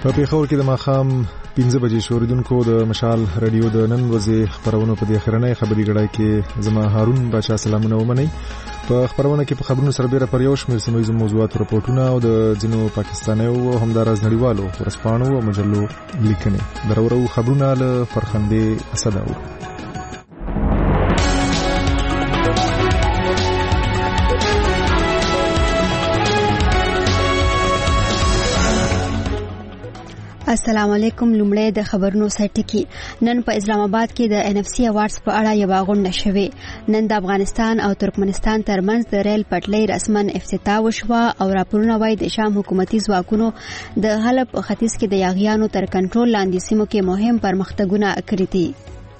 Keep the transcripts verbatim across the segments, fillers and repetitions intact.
په پیښور کې د ماښام پنځه بجې شوریدونکو د مشال رادیو د نن ورځې خبرونو په دې اخرنۍ خبري غړای کې زما هارون بچا سلامونه ومني. په خبرونه کې په خبرونو سره بیره پر یو شمېر سیمه موضوعات راپورټونه او د ځینو پاکستانیو همدارز نړیوالو ورسپانو او مجلو لیکنې درورو خبرونه له فرخندې اسداو. السلام علیکم. لومړی د خبرونو سرټکی. نن په اسلام آباد کې د ان اف سی اوارډز په اړه یو غونډه شوه. نن د افغانستان او ترکمنستان ترمنځ د ریل پټلۍ رسمن افتتاح وشوه او راپورونه وايي د شام حکومتي ځواکونو د حلب ختیځ کې د یاغیانو تر کنټرول لاندې سیمو کې مهم پرمختګونه کړي دي.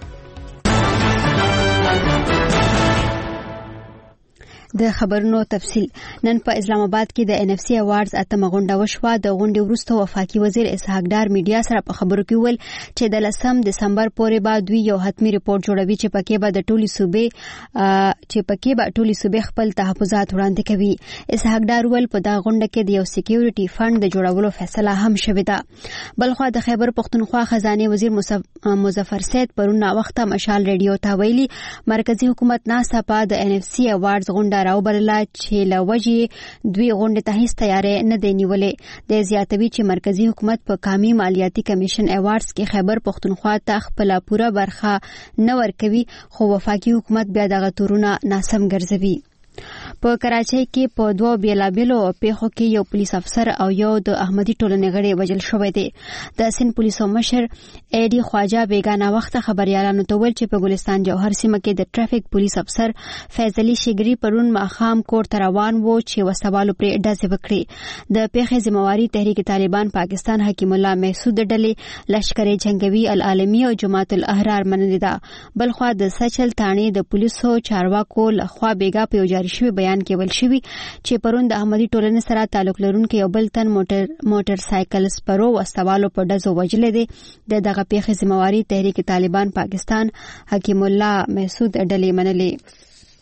د خبرونو تفصیل. نن په اسلام آباد کې د ان اف سی اوارډز اتمه غونډه وشوه. د غونډې وروسته وفاقي وزیر اسحاق ډار میډیا سره په خبرو کې ویل چې د لسم دسمبر پورې به دوی یو حتمي ریپورت جوړوي چې پکې به د ټولي صوبې چې پکې به ټولي صوبې خپل تحفظات وړاندې کوي. اسحاق ډار ویل په دا غونډه کې د یو سکیورټي فند د جوړولو فیصله هم شوې ده. بلخو د خیبر پختونخوا خزانه وزیر مظفر سید پرون وخت مشال رادیو ته ویلي مرکزی حکومت ناسا په د ان اف سی اوارډز غونډه راو برلا چې لوجي دوی غونډه ته هیڅ تیارې نه دی نیولې. د زیاتوي چې مرکزی حکومت په قومي مالیاتي کمیشن اوارډز کې خیبر پختونخوا ته خپل پوره برخه نه ورکوي خو وفاقي حکومت بیا دغه تورونه ناسم ګرځوي. په کراچۍ کې په دوه بیلابیلو پیښو کې یو پولیس افسر او یو د احمدي ټولنې غړي وژل شوی دی. د سین پولیسو مشر ای ډي خواجه بیگانه وخت خبريالانو ته ویل چې په ګلستان جوهر سیمه کې د ټرافیک پولیس افسر فیض علي شګری پرون ماښام کور ته روان وو چې وسوالو پرې ډزې وکړي. د پیښې ذمہواری تحریک طالبان پاکستان حکیم الله محسود ډلې لشکر جنگوي العالمي او جماعت الاحرار منلې ده. بلخو د سچل تانې د پولیسو چارواکو لخوا بیګا په جاری شوی بیان کې ویل شوی چې پرون د احمدي ټولنې سره تعلق لرونکي یو بل تن موټر موټر سایکل سپرو وسوالو په ډزو وجلې دي. د دغه پیښې ذمہواری تحریک طالبان پاکستان حکیم الله محسود ډلې منلې.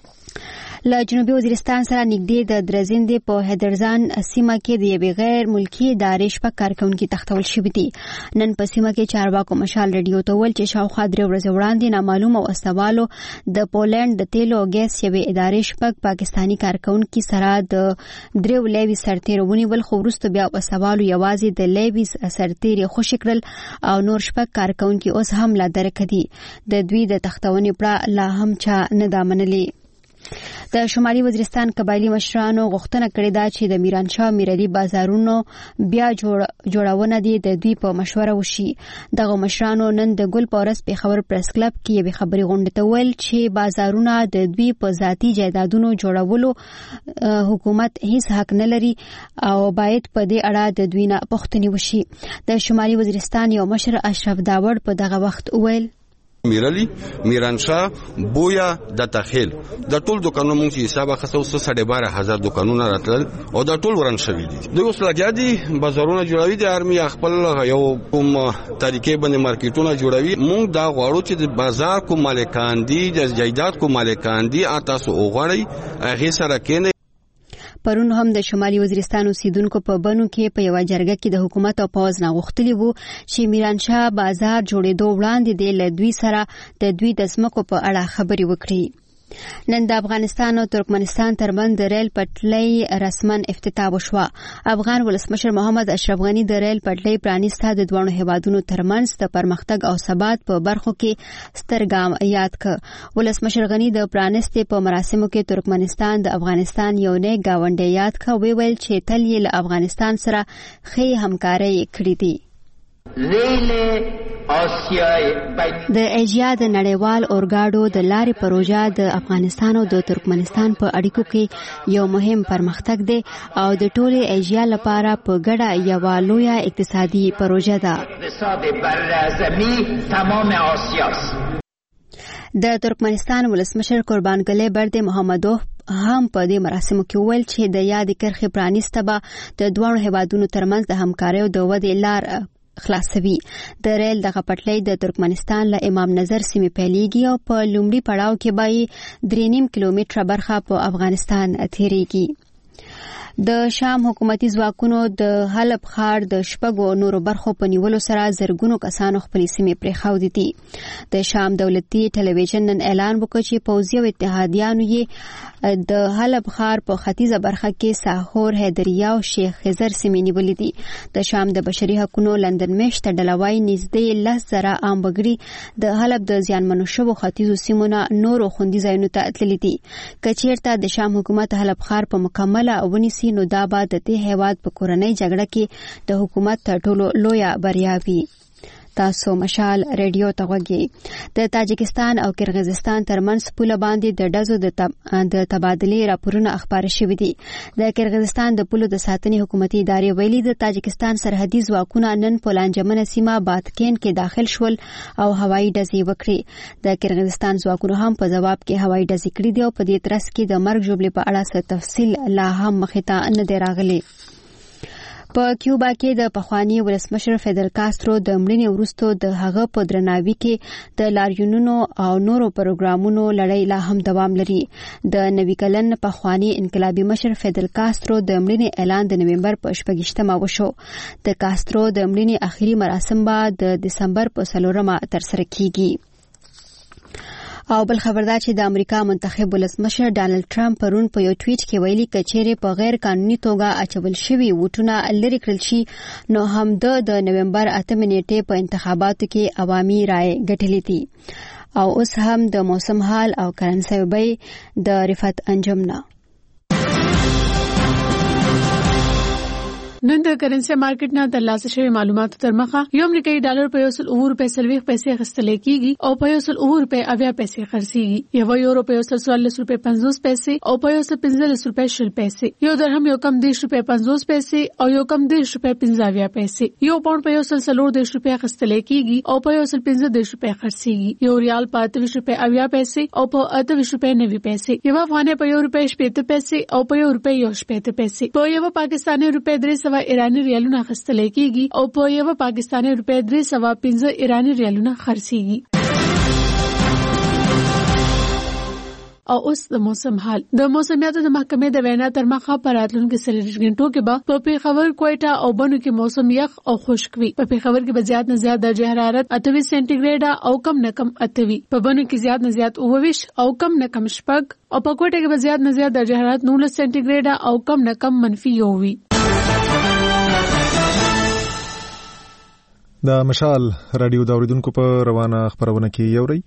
له جنوبي وزیرستان سره نږدې د درزندې په هدرزان سیمه کې د یوې غیر ملکی ادارې شپږ کارکونکي تښتول شوي دي. نن په سیمه کې چارواکو مشال رادیو ته ویل چې شاوخوا درې ورځې وړاندې نامعلومه وسوالو د پولند د تیلو او ګیس یوې ادارې شپږ پاکستاني کارکونکي سره د درېو لیوي سرتیري ونیول خو وروسته بیا وسوالو یوازې د لیوي سرتیري خوشي کړل او نور شپږ کارکونکي اوس هم لا درک دي. د دوی د تښتونې پړه لا هم چا نه دا منلې. د شمالي وزیرستان قبایلی مشرانو غوښتنه کړې ده چې د میرانشاه میرعلي بازارونو بیا جوړونه دي د دوی په مشوره وشي. دغه مشرانو نن د ګل پورس پیښور پریس کلب کې یوې خبري غونډه ته ویل چې بازارونه د دوی په ذاتي جایدادونو جوړولو حکومت هیڅ حق نه لري او باید په دې اړه د دوی نه پوښتنه وشي. د شمالي وزیرستان یو مشر اشرف داوړ په دغه وخت ویل میرعلی میرانشاه بویا د تخیل د ټول دکانونو مونږ چې حساب اخستو څه ساڑھے بارہ هزار دکانونه راتل او د ټول ورن شوی دي. د اوس لګیا دي بازارونه جوړوي د ارمي خپل یو کوم طریقې باندې مارکیټونه جوړوي. مونږ دا غواړو چې د بازار کو مالکان دي د جایداد کو مالکان دي تاسو وګورئ هغه سره کېنه. پرون هم د شمالي وزیرستان اوسیدونکو په بنو کې په یو جرګه کې د حکومت او پوز نه غوښتلی وو چې میرانشاه بازار جوړېدو وړاندې د لدوی سره د دوی د ځمکو په اړه خبري وکړي. نن د افغانستان او ترکمنستان ترمنځ د ریل پټلۍ رسمن افتتاح وشوه. افغان ولسمشر محمد اشرف غنی د ریل پټلۍ پرانیسته د دوه هیوادونو ترمنځ د پرمختګ او ثبات په برخو کې ستر ګام یاد کړ. ولسمشر غنی د پرانیستې په مراسمو کې ترکمنستان د افغانستان یو نه گاونډي یاد کړ. وی ویل چې تل یې له افغانستان سره ښې همکاري کړې دي. ریل آسیای د ایجیا د نړیوال اورګاډو د لارې پروژه د افغانستان او د ترکمنستان په اړیکو کې یو مهم پرمختګ دی او د ټولې ایجیا لپاره په ګډه یو لویه اقتصادي پروژه ده. اقتصاد برازمی تمام آسیاست. د ترکمنستان ولسمشر قربانګلی برد محمدوف هم په دې مراسمو کې ویل چې د یاد کرخې پرانیسته به د دوه هیوادونو ترمنځ د همکارۍ او د ودې لار خلاصوي. د ریل دغه پټلۍ د ترکمنستان له امام نظر سیمې پیلېږي او په لومړي پړاو کې به درې نیم کیلومتره برخه په افغانستان تیریږي. د شام حکومتي ځواکونو د حلب ښار د شپږو نورو برخو په نیولو سره زرګونو کسانو خپلې سیمې پرېښودې دي. د شام دولتي ټلویزیون نن اعلان وکړ چې پوځي او اتحادیانو یې د حلب ښار په ختیځه برخه کې ساحور، حیدریه او شیخ خزر سیمې نیولې دي. د شام د بشري حقوقو لندن میشته ډله وايي نږدې لس زره عام وګړي د حلب د زیانمنو شوو ختیځو سیمو نه نورو خوندي ځایونو ته تللي دي. که چیرته د شام حکومت حلب ښار په مکمله ونیسي نو دا به د دې هیواد په کورنۍ جګړه کې د حکومت تر ټولو لویه بریا وي. تاسو مشال ریډیو ته غوږی. د تاجکستان او کرغیزستان ترمنځ پوله باندې د ډزو د تب... د تبادلې راپورونه خبرې شوې دي. د کرغیزستان د پولو د ساتنې حکومتي ادارې ویلي د تاجکستان سرحدي ځواکونه نن په لانجمنه سیمه باتکین کې داخل شول او هوایي ډزې وکړې. د کرغیزستان ځواکونو هم په جواب کې هوایي ډزې کړې دي او په دې ترڅ کې د مرګ ژوبلې په اړه څه تفصیل لا هم مخې ته نه دی راغلی. په کیوبا کې د پخوانی ولسمشر فیدل کاسترو د مړینې وروسته د هغه په درناوي کې د لاریونونو او نورو پروګرامونو لړۍ لا هم دوام لري. د نوي کلن پخوانی انقلابي مشر فیدل کاسترو د مړینې اعلان د نومبر په شپږشتمه وشو. د کاسترو د مړینې اخیری مراسم به د دسمبر په څلورمه ترسره کیږي. او بل خبر دا چې د امریکا منتخب ولسمشر ډانلډ ټرمپ پرون په یو ټویټ کې ویلي کچېره په غیر قانوني توګه اچول شوی ووټونه لري کړل شي نو هم د نومبر اتمه نیټه په انتخاباتو کې عوامي رائے ګټلې دي. او اوس هم د موسم حال او کرنسي بیې د رفعت انجم نه. نن د کرنسي مارکیټ نه د لاسه شوی معلوماتو تر مخه یو امریکایي ډالر په یو سل اوه روپے سلويخ پیسې اخیستل کېږي او په یو سل اوه روپے اویا پیسې خرڅيږي. یو یورو په یو سل څوارلس روپے پنځوس پیسې او په یو سل پنځلس روپے شل پیسې. یو درهم یو کم دیش روپے پنځوس پیسې او یو کم دیش روپے پنځه اویا پیسې. یو پاوند په یو سل څلور دیش روپے اخیستل کېږي او په یو سل پنځه دیش روپے خرڅيږي. یو ریال په اته روپے اویا پیسې او په اته روپے نوي پیسې. یو افغانۍ په یو روپے شپږ پیسې او په یو روپے یو شپږ پیسې. په یو پاکستاني روپے درې سوه ایرانی ریالونه اخیستل کېږي او په یو پاکستاني روپے درې سوه پنځه ایرانی ریالونه خرڅيږي. او اوس د موسم حال. د موسمیاتو د محکمې د وینا تر مخه په راتلونکو څلوېښت غنټو کې به په پیښور، کوټه او بنو کې موسم یخ او خشک وي. په پیښور کې به زیات نه زیات درجه حرارت اته سانتي او کم نه کم اته وي. په بنو کې زیات نه زیات اوه او کم نه کم شپږ او په کوټه کې به زیات نه زیات درجه حرارت نولس سانتي او کم نه کم منفي یو وي. د مشال رادیو د اوریدونکو په روانه خبرونه کې یوري.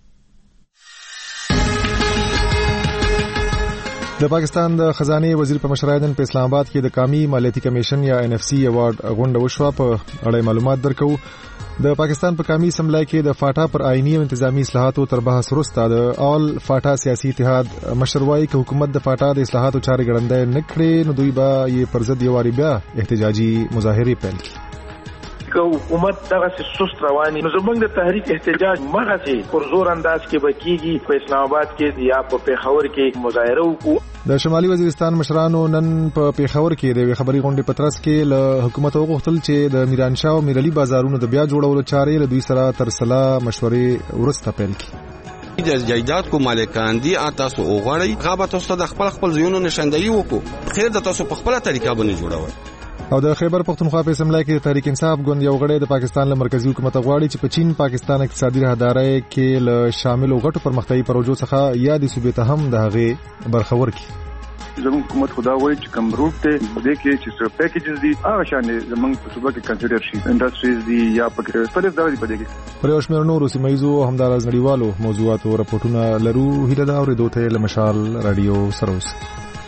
د پاکستان د خزانه وزیر په مشرۍ په اسلام آباد کې د قومي مالیاتي کمیشن یا ان اف سی ایوارډ غونډه وشوه. په اړه معلومات درکو. د پاکستان په قومي اسمبلی کې د فاټا پر آئینی او انتظامی اصلاحاتو تر بحث وروسته د آل فاټا سیاسي اتحاد مشروعي ک حکومت د فاټا د اصلاحاتو چارې ګړندې نه کړې نو دوی به یې پر ضد یو واری بیا احتجاجي مظاهره پیل کړي. که حکومت دغه سست رواني نو زمونږ د تحریک احتجاج مغه سي پر زور انداز کې بکیږي. په اسلام آباد کې یا په پیښور کې مظاهره وکړو. د شمالي وزیرستان مشرانو نن په پیښور کې د خبري غونډې په ترڅ کې له حکومت وغوښتل چې د میران شاه او میرعلي بازارونو د بیا جوړولو چارې له دوی سره تر صلاح مشورې ورسته پیل کړي. د جایداد کو مالکان دي تاسو وګورئ غابه تاسو د خپل خپل زیونو نشاندهي وکړو. خیر د تاسو په خپل طریقه باندې جوړوي. او د خیبر پختونخوا په اسمبلی کې تحریک انصاف ګوند یو غړی د پاکستان له مرکزی حکومت غواړي چې په چین پاکستان اقتصادي راهدارۍ کې له شامل غټو پرمختیايي پروژو څخه یا د صوبې ته هم د هغې برخور کړي. زموږ حکومت خدا وایي چې کوم روټ ته دې کې چې څه پیکیجز دي هغه شان زموږ په صوبه کې کنسیډر شي. انډستریز دي یا پکې په دې ډول دي په دې کې پر یو شمېر نورو سیمایزو همدارس نړیوالو موضوعاتو راپورټونه لرو. هیله دا اورېدو ته له مشال رادیو سره اوسئ.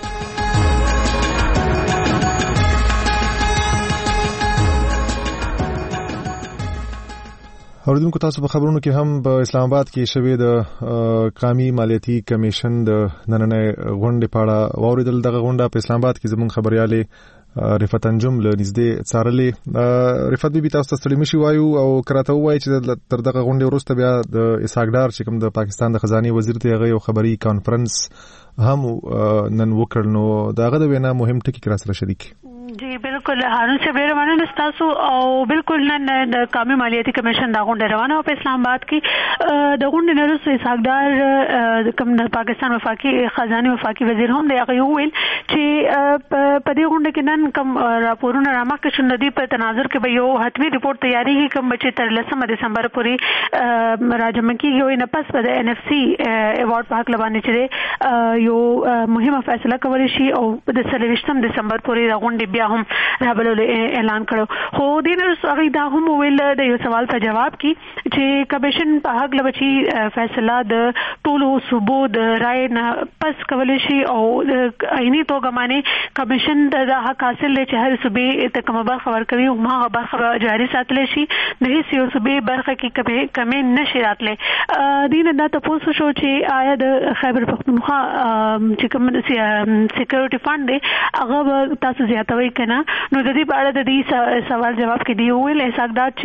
اوریدونکو تاسو په خبرونو کې هم په اسلام آباد کې شوې د قومي مالیاتي کمیشن د نننۍ غونډې په اړه واوریدل. دغه غونډه په اسلام آباد کې زموږ خبريالې رفعت انجم له نږدې څارلې. رفعت بي تاسو ته ستړي مشي وایو او کراته وایي چې تر دغه غونډې وروسته بیا د اسحاق ډار چې کوم د پاکستان د خزانه وزیر ته هغه یو خبري کانفرنس هم نن وکړ. نو داغه د وینا مهم ټکی کرا سره شریک. جی بالکل بالکل هارون صاحب ډېر مننه تاسو او بالکل نن د قومي مالیاتي کمیشن دا غونډه روانه په اسلام آباد کې د غونډې نه وروسته اسحاقدار کوم د پاکستان وفاقي خزانه وفاقي وزیر هم دی هغه ویل چې په دې غونډه کې نن کوم راپورونه رامخکې شول د دې په تناظر کې به یو حتمي ریپورت تیاریږي کوم چې تر لسمه دسمبر پورې راجمع کیږي نه پس په ان اف سی ایوارډ په حق لبانې چې یو مهمه فیصله کولی شي او د څلوېښتم دسمبر پورې د غونډې بیا هم رابلل اعلان کړو خو د نن هغه دا هم ویل د یو سوال په جواب کې چې کمیشن په حق لبچي فیصله د ټولو صوبو د رائے نه پس کولی شي او عیني توګه باندې کمیشن د حق حاصل لري چې هر صوبې ته کومه برخه ورکوي او ما برخه جاري ساتل شي د هیڅ یو صوبې برخه کې کمی کمی نشي راتلې دین دا تاسو شو چې آیا د خیبر پختونخوا چې کوم سکیورټي فند دی هغه تاسو زیاتوي کنه نو د دې په اړه د دې سوال جواب کې دی ویل اسحاقدار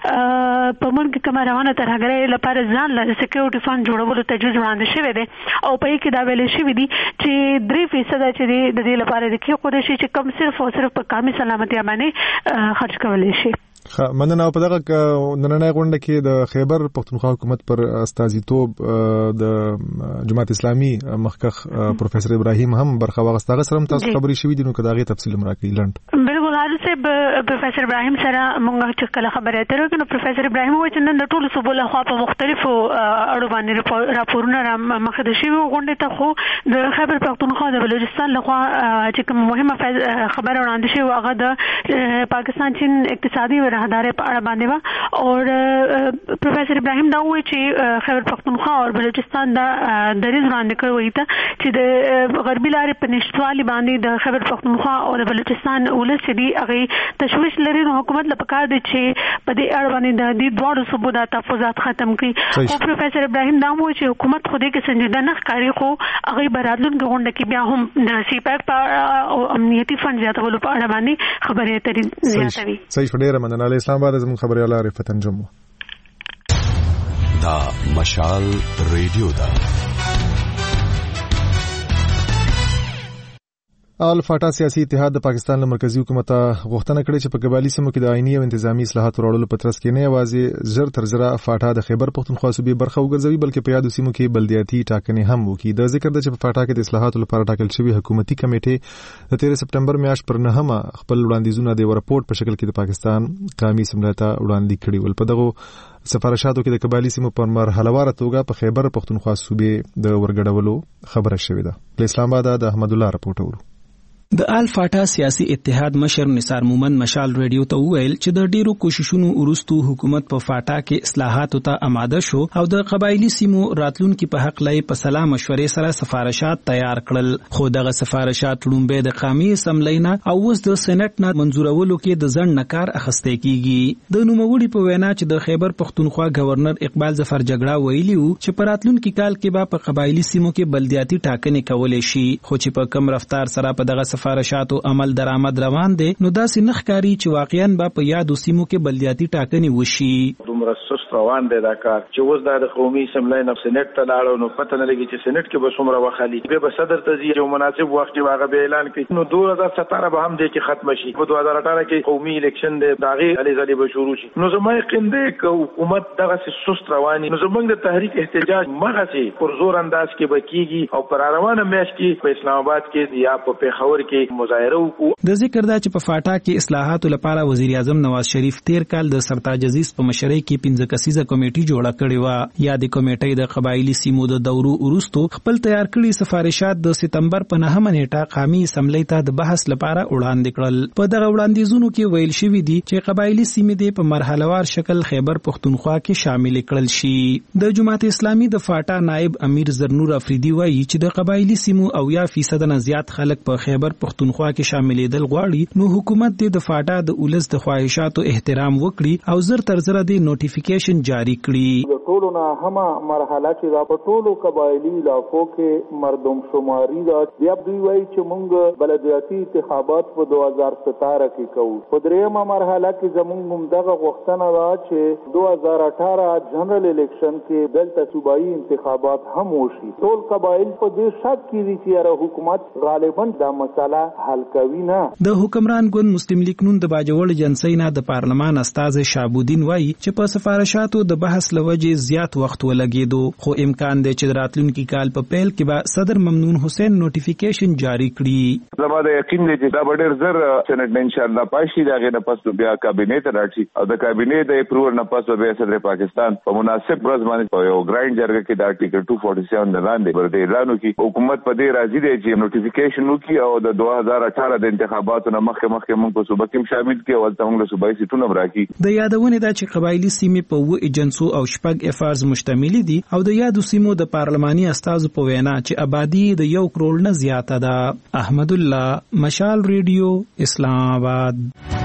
چې په ملک کې روانه ترهګرۍ لپاره ځان له سکیورټي فند جوړولو تجویز وړاندې شوی دی او په کې دا ویل شوی دی چې درې فیصد چې د دې لپاره د کې خو شي چې کم صرف او صرف په قومي سلامتي باندې خرج کولای شي. مننه په دغه نننۍ غونډه کې د خیبر پختونخوا حکومت پر استازیتوب د جماعت اسلامي مخکخ پروفیسور ابراهیم هم برخه واغسته. هغه سره تاسو خبرې شوې دي نو کداغه تفصیل مراکې لند بالکل حال سے پروفیسور ابراهیم سره موږ چې کله خبرې اترو کې نو پروفیسور ابراهیم وایي چې نن د ټولو صوبو له خوا په مختلفو اړو باندې راپورونه مخه شوي غونډه ته خو د خیبر پختونخوا د بلوچستان له خوا چې کوم مهمه خبره وړاندې شوې هغه د پاکستان چین اقتصادي راهداري په اړه باندې وا او پروفیسور ابراهیم دا وایي چې خیبر پختونخوا او بلوچستان دا دریځ وړاندې کړی ته چې د غربي لارې په نشټوالي باندې د خیبر پختونخوا او د بلوچستان ولس چې هغه تشویش لري نو حکومت له پکار دي چې په دې اړه باندې د دې دوه صوبو د تفاوضات ختم کړي او پروفیسور ابراهیم دا وایي چې حکومت خو دې کې سنجیده نه ښکاري خو هغه برادلون غونډه کې بیا هم د سی پیک او امنیتي فند زیاتولو په اړه باندې خبرې اترې زیاتوي. صحیح ډیره مننه. اسلام آباد زموږ خبريال عارف تنجم دا مشال ریډیو دا الفاټا سیاسي اتحاد د پاکستان له مرکزی حکومت غوښتنه کړې چې په قبایلی سیمو کې د آئینی او انتظامی اصلاحات وړاندې په ترڅ کې نه یوازې زر تر زر فاټا د خیبر پختونخوا صوبې برخه وګرځوي بلکې په یادو سیمو کې بلدیاتي ټاکنې هم وکړي. د ذکر د چې په فاټا کې د اصلاحاتو لپاره ټاکل شوی حکومتي کمیټې د تیرې سپټمبر میاشت پر نهمه خپل وړاندیزونه د رپورټ په شکل کې د پاکستان قومي اسمبلی ته وړاندې کړي ول. په دغه سفارشاتو کې د قبایلی سیمو په مرحلهواره توګه په خیبر پختونخوا صوبې د ورګډولو خبره شوې ده. د اسلام آباد د احمد الله رپورټ ورو. د الفاټا سیاسي اتحاد مشر نثار مومن مشال ریډیو ته ویل چې د ډیرو کوششونو وروسته حکومت په فاټا کې اصلاحاتو ته آماده شو او د قبایلی سیمو راتلونکو په حق لای په سلام مشورې سره سفارشات تیار کړل خو دغه سفارشات لومبه د قومي اسمبلی نه او اوس د سېنات نه منزورولو کې د ځن نکار اخسته کیږي. د نوموړي په وینا چې د خیبر پختونخوا گورنر اقبال ظفر جګړه ویلی وو چې په راتلونکو کال کې به په قبایلی سیمو کې بلدیاتي ټاکنې کولې شي خو چې په کم رفتار سره په دغه سفارشاتو عمل درآمد روان دي نو داسې نخکاری چې واقعاً به په یادو سیمو کې بلدیاتي ټاکنې وشي. دومره سست روان دی دا کار چې اوس د قومي اسمبلی نه سېنات ته لاړو نو پته نه لګي چې سېنات کې به څومره وخالي به به صدر ته یو مناسب وخت کې واغه به اعلان کړي نو دوه هزار ستره به هم دي چې ختم شي. په دوه هزار اټھارہ کې قومي الیکشن دی داغه علي زلي به شروع شي نو زما یقین دی چې حکومت دغه سست رواني نو زمونږ د تحریک احتجاج مغه سي پر زور انداز کې بکیږي او پر روانه میاشت کې په اسلام آباد کې یا په پیښور کې مظاهره وکړو. د ذکر دا چې په فاټا کې اصلاحاتو لپاره وزیر اعظم نواز شریف تیر کال د سرتاج عزیز په مشرۍ کې پنځه کسیزه کمیټه جوړه کړې و. یا د کمیټې د قبایلی سیمو د دورو وروستو خپل تیار کړي سفارشات د سپتمبر په نهمه نیټه قومي اسمبلی ته د بحث لپاره وړاندې کړل. په دغه وړاندیزونو کې ویل شوی دی چې قبایلی سیمې د په مرحلهوار شکل خیبر پختونخوا کې شامل کړل شي. د جماعت اسلامي د فاټا نائب امیر زرنور افریدي وایي چې د قبایلی سیمو او یا فیصد نه زیات خلک په خیبر پختونخوا کې شاملېدل غواړي نو حکومت د فاټا د اولس د خواهشاتو احترام وکړي او زر تر زر د نوټیفیکیشن جاری کړي. د ټولو نه همه مرحله چې دا په ټولو قبایلی علاقو کې مردم شماري دا بیا دوی وایي چې موږ بلدیاتي انتخابات په دوه هزار ستاره کې کوو. په دریمه مرحله کې زموږ هم دغه غوښتنه ده چې دوه هزار اټھارہ جنرال الیکشن کې دلته صوبایي انتخابات هم وشي. ټول قبایل په دې شک کې دي چې حکومت غالبا دا مسائل مسله حل کوي نه. د حکمران ګوند مسلم لیگ نون د باجوړ جنسي نه د پارلمان استاد شعبودین وایي چې په سفارشاتو د بحث لوجې زیات وخت ولګېدو، خو امکان دی چې راتلونکي کال په پیل کې به صدر ممنون حسین نوټیفیکیشن جاری کړي. زما د یقین دی چې دا به ډېر زر سېنات نه ان شاء الله پاشي، دا غي نه پس بیا کابینه ته راځي او د کابینه د اپروول نه پس به صدر پاکستان په مناسب ورځ باندې په یو ګرایند جرګه کې د ارټیکل دوه سو سړسठ د لاندې ورته اعلان وکړي. حکومت په دې راضي دی چې نوټیفیکیشن وکړي او د دوه هزار اٹھارہ د انتخاباتو نه مخکې مخکې موږ په صوبه کې شامل کړي او تاسو موږ صوبایي سیټونه راکړي. د یادونه ده چې قبایلی سیمې په و ایجنسو او شپږ افارز مشتمل دي او د یادو سیمو د پارلماني استازو په وینا چې آبادی د یو کروڑ نه زیاته ده. احمد الله، مشال ریډیو، اسلام آباد.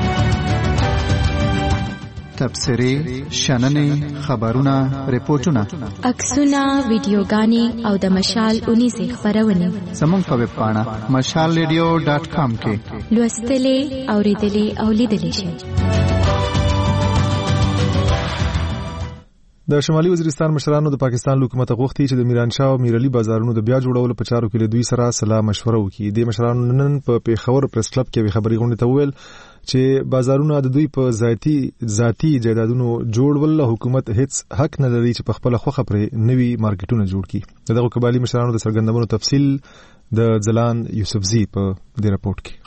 تبصرې، شننې، خبرونه، ریپورتونه، عکسونه، ویډیوګانې او د مشال اونیزې خبرونه زموږ په ویب پاڼه مشال ریډیو ډاټ کام کې لوستلې، اوریدلې او لیدلې شئ. د شمالي وزیرستان مشرانو د پاکستان حکومت غوښتي چې د میرانشاه او میرعلي بازارونو د بیا جوړولو په چارو کې له دوی سره سلا مشوره وکړي. د مشرانو نن په پیښور پریس کلب کې خبري غونډه ته وویل چې بازارونه د دوی په ذاتی ذاتی جایدادونو جوړول حکومت هیڅ حق نه لري چې په خپل خوخه پرې نوي مارکیټونه جوړ کړي. دغه قبایلی مشرانو د سرګندونو تفصیل د ځلان یوسفزي په دې راپورټ کې.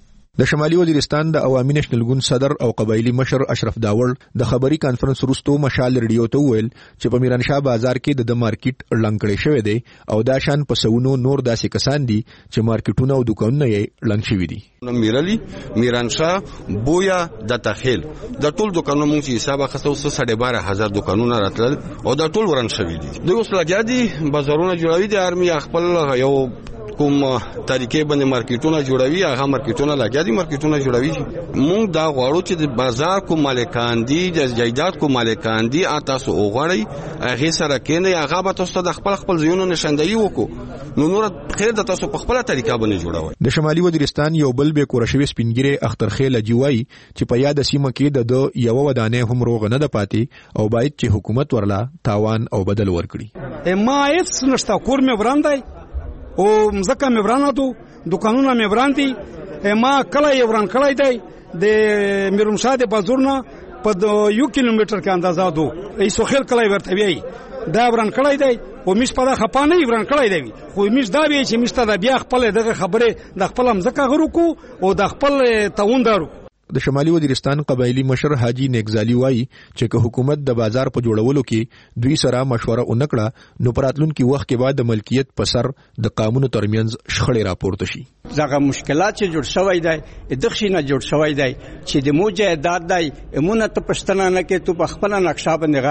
د شمالي وزیرستان د عوامي نېشنل ګوند صدر او قبایلی مشر اشرف داور د خبري کانفرنس وروسته مشال ریډیو ته وویل چې په میرانشاه بازار کې د مارکیټ لنګ کړی شوی دی او دا شان په سونو نور داسې کسان دي چې مارکیټونه او دکانونه یې لنګ شوي دي. میرعلي، میرانشاه، بویا، د تخیل د ټول دکانونو موږ چې حساب اخیستو څه ساڑھے بارہ هزار دکانونه راتلل او دا ټول وران شوي دي. دوی اوس لګیا دي بازارونه جوړوي، د آرمي خپل یو کوم طریقې باندې مارکیټونه جوړوي، هغه مارکیټونه لګیا دي مارکیټونه جوړوي. موږ دا غواړو چې د بازار کوم مالکان دي، د جایداد کوم مالکان دي، تاسو وګورئ هغه سره کېنه هغه به تاسو د خپل خپل ځایونو نشاندهي وکړو، نو نور خیر د تاسو په خپل طریقه باندې جوړوي. د شمالي وزیرستان یو بل به کورشوي سپینګری اخترخیل جوای چې په یاد سیمه کې د یو ودانې هم روغ نه د پاتې او باید چې حکومت ورلا تاوان او بدل ورکړي. ما هیڅ نشته، کور مې وراندای او مزکه مې وراناتو، دکانونه مې وراندي، ما کله یې وران کړی دی د میرمشاه د بازارونه په یو کیلومتر کې اندازه دو ایسو خیر کله ورته وی دا وران کړی دی او مش په خپانه وران کړی دی، خو مش دا وی چې مش ته بیا خپل دغه خبره د خپل مزکه غرو کو او د خپل توندارو. د شمالي وزیرستان قبایلی مشر حاجی نیکزالی وایي چې که حکومت د بازار په جوړولو کې دوی سره مشوره ونکړه نو پراتلونکي وخت کې بعد د ملکیت په سر د قانونو ترمنځ شخړې راپورته شي. زغه مشکلات چې جوړ شوی دی د خښینه جوړ شوی دی چې د موجودات دی امونه ته پښتنه نه کې تو په خپل نقشه باندې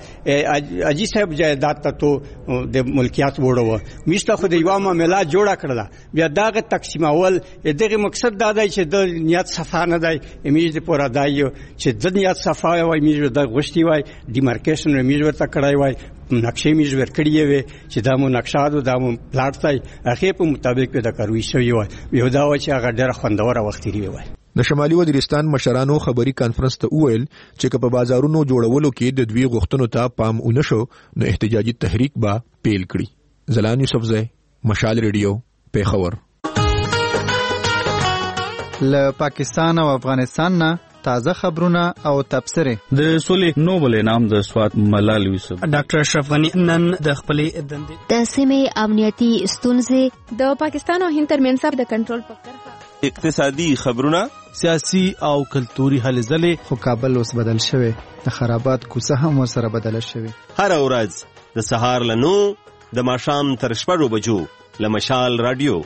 راکړله اجي صاحب جایداد ته تو د ملکیت وړو میشته خو د یو معاملات جوړه کړله بیا داغه تقسیمول دغه مقصد دا دی چې د نیت صفه نه دی امیج د پورا دایو چې د نیت صفه وای میج د غشتي وای ډیمارکیشن میج ورته کړای وای نقشې میج ور کړی وي چې دا مو نقشه ده دا مو پلاټ ځای هغه په مطابق د کاروي شوی وای یو دا و چې هغه ډېر خوندور وختي وای. د شمالي وزیرستان مشرانو خبري کانفرنس ته وویل چې په بازارونو جوړولو کې د دوی غوښتنو ته پام ونشو نو احتجاجي تحریک با پیل کړي. زلان یوسفزئی، مشال ریډیو، پیښور. له پاکستان او افغانستان نه تازه خبرونه او تبصرې. د سولې نوبل انعام د سوات ملال یوسف ډاکټر اشرف غنی نن د خپلې دندې د سیمې امنیتي ستونزې د پاکستان او هند ترمنځ د کنټرول په کرښه، اقتصادي خبرونه، سیاسي او کلتوري هلې ځلې. خو کابل اوس بدل شوی، د خرابات کوڅه هم ورسره بدله شوی. هر ورځ د سهار له نو د ماښام تر شپږو بجو له مشال رادیو.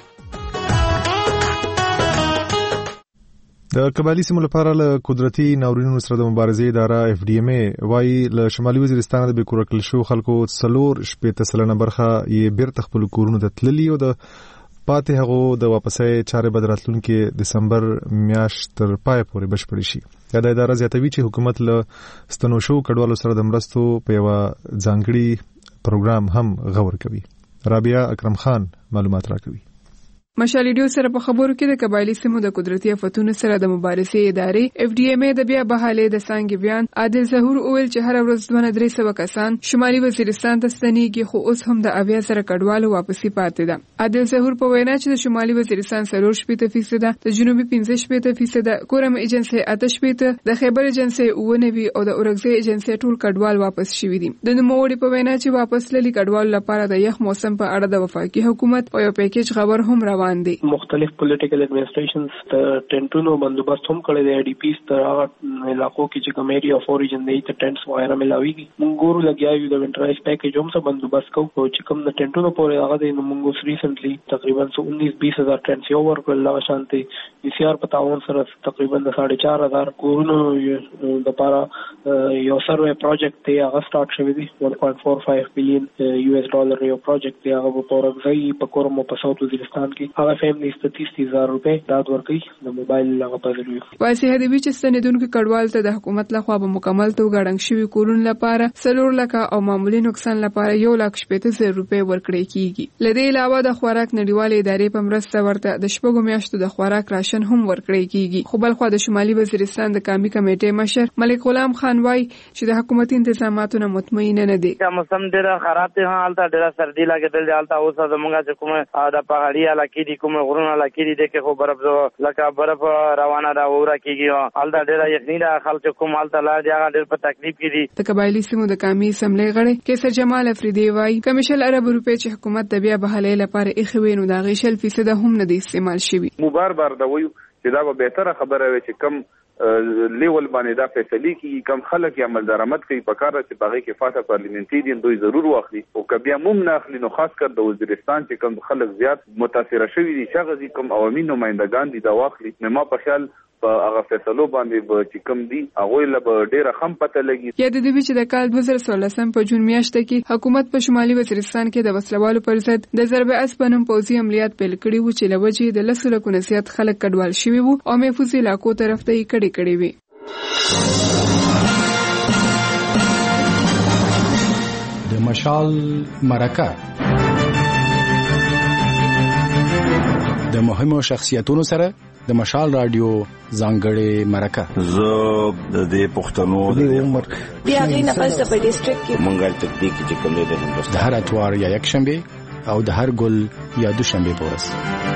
د قبایلی سیمو لپاره له قدرتي ناورینونو سره د مبارزې اداره اف ډي ام ای وايي له شمالي وزیرستان د بیکور کل شو خلکو څلور شپږ سلنه برخه یې بیرته خپل کورونو ته تللي او د پاتې هغو د واپسې چارې به راتلونکي دسمبر میاشت تر پای پورې بشپړې شي. دا د اداره زیاتوي چې حکومت له ستنو شو کډوالو سره د مرستو په یو ځانګړي پروګرام هم غور کوي. رابعه اکرم خان معلومات راکوي. مشال ریډیو سره په خبرو کې د قبایلی سیمو د قدرتي آفتونو سره د مبارزې ادارې اف ډي ایم ای د بیا بحالې د څانګې بیان عادل ظهور اویل چې هر ورځ دوه درې سوه کسان شمالي وزیرستان ته ستنېږي خو اوس هم د اویا زره کډوالو واپسي پاتې ده. عادل ظهور په وینا چې د شمالي وزیرستان څلور شپېته فیصده د جنوبي پنځه شپېته فیصده کورم ایجنسۍ اته شپېته د خیبر ایجنسۍ اووه نوي او د اورګزۍ ایجنسۍ ټول کډوال واپس شوي دي. د نوموړي په وینا چې واپس تللي کډوالو لپاره د یخ موسم په اړه د وفاقي حکومت او یو پیکیج خبر هم روان دی. مختلف پولیټیکل ایڈمنسټریشنز ته ټینټونو بندوبست هم کړی دی. آی ډي پیز ته هغه علاقو کې چې کوم ایریا اف اوریجن دی ته ټینټس وغیرہ ملاویږي. موږ ګورو لګیا یو د وینټرایز پیکیج هم څه بندوبست کوو چې کوم د ټینټونو پورې هغه دی. نو موږ اوس ریسنټلی تقریبا انیس بیس هزار ټینټس یو ورکړل. هغه شانتي ای سی آر په تعاون سره تقریبا د ساڑھے چار هزار کورونو لپاره یو سروې پروجیکټ دی هغه سٹارټ شوی دی. ون پوینټ فور فایو بلین یو ایس ډالر یو پروجیکټ دی. هغه په اورګزۍ په کورم او په ساوث وزیرستان کې هغه فیملیز ته تیس هزار روپۍ داد ورکړي د موبایل هغه بدل وي. واضح دی چې ستنېدونکو کډوال ته د حکومت لخوا به مکمل توګه ړنګ شوي کورونو لپاره څلور لکه او معمولي نقصان لپاره یو لک شپېته زره روپۍ ورکړی کیږي. له دې علاوه د خوراک نړیوالې ادارې په مرسته ورته د شپږو میاشتو د خوراک راشن هم ورکړی کیږي. خو بل خوا د شمالي وزیرستان د قومي کمیټې مشر ملک غلام خان وایي چې د حکومتي انتظاماتو نه مطمئن نه دي. موسم ډېر خراب دی. هلته ډېره سردي لګېدل دی. هلته اوس زموږ چې کومه د پهاړي علاقې دي کومه غرونه علاقې دي کې خو برف لکه برف روانه ده وره کېږي. هلته ډېره یخني ده. خلک کوم هلته لار دی هغه ډېر په تکلیف کې دي. د قبایلي سیمو د قومي اسمبلۍ غړی کیسر جمال افریدي وایي کمې شل ارب روپۍ چې حکومت د بیا بحالۍ لپاره ایښې وې نو د هغې شل فیصده هم نه دي استعمال شوي. مو بار بار دا وایو چې دا به بهتره خبره وي چې کم لیول باندې دا فیصله کیږي کم خلک یې عمل درآمد کوي په کار چې باغې کې فاته پارلیمنتي دي دوی ضرور واخلي او کبیا موم نه اخلي. نو خاص کر د وزیرستان چې کم خلک زیات متاثر شوي دي چې هغه کم عوامي نمائندگان دي دا واخلي. نو ما په خیال په هغه فیصلو باندې چې کم دي هغه له ډیره خم پته لګي. یا د دې چې د کال دوه زره څوارلسم په جون میاشت کې حکومت په شمالي وزیرستان کې د وسلوالو پر ضد د ضرب اسپنم پوځي عملیات پیل کړي وو چې لوجې د لسو لکو نه زیات خلک کډوال شوي وو او محفوظ علاقو طرف ته یې کډې کړې وي. د مشال مرکه د مهمو شخصیتونو سره د مشال رادیو ځانګړې مرکه. زه د دې پښتنو د عمر بیا غي نه پس په ډیسټریکټ کې مونږه تدقیق چې کوم دی د هندوستان د هر اتوار یا یک شنبه او د هر ګل یا دوشنبه پورس.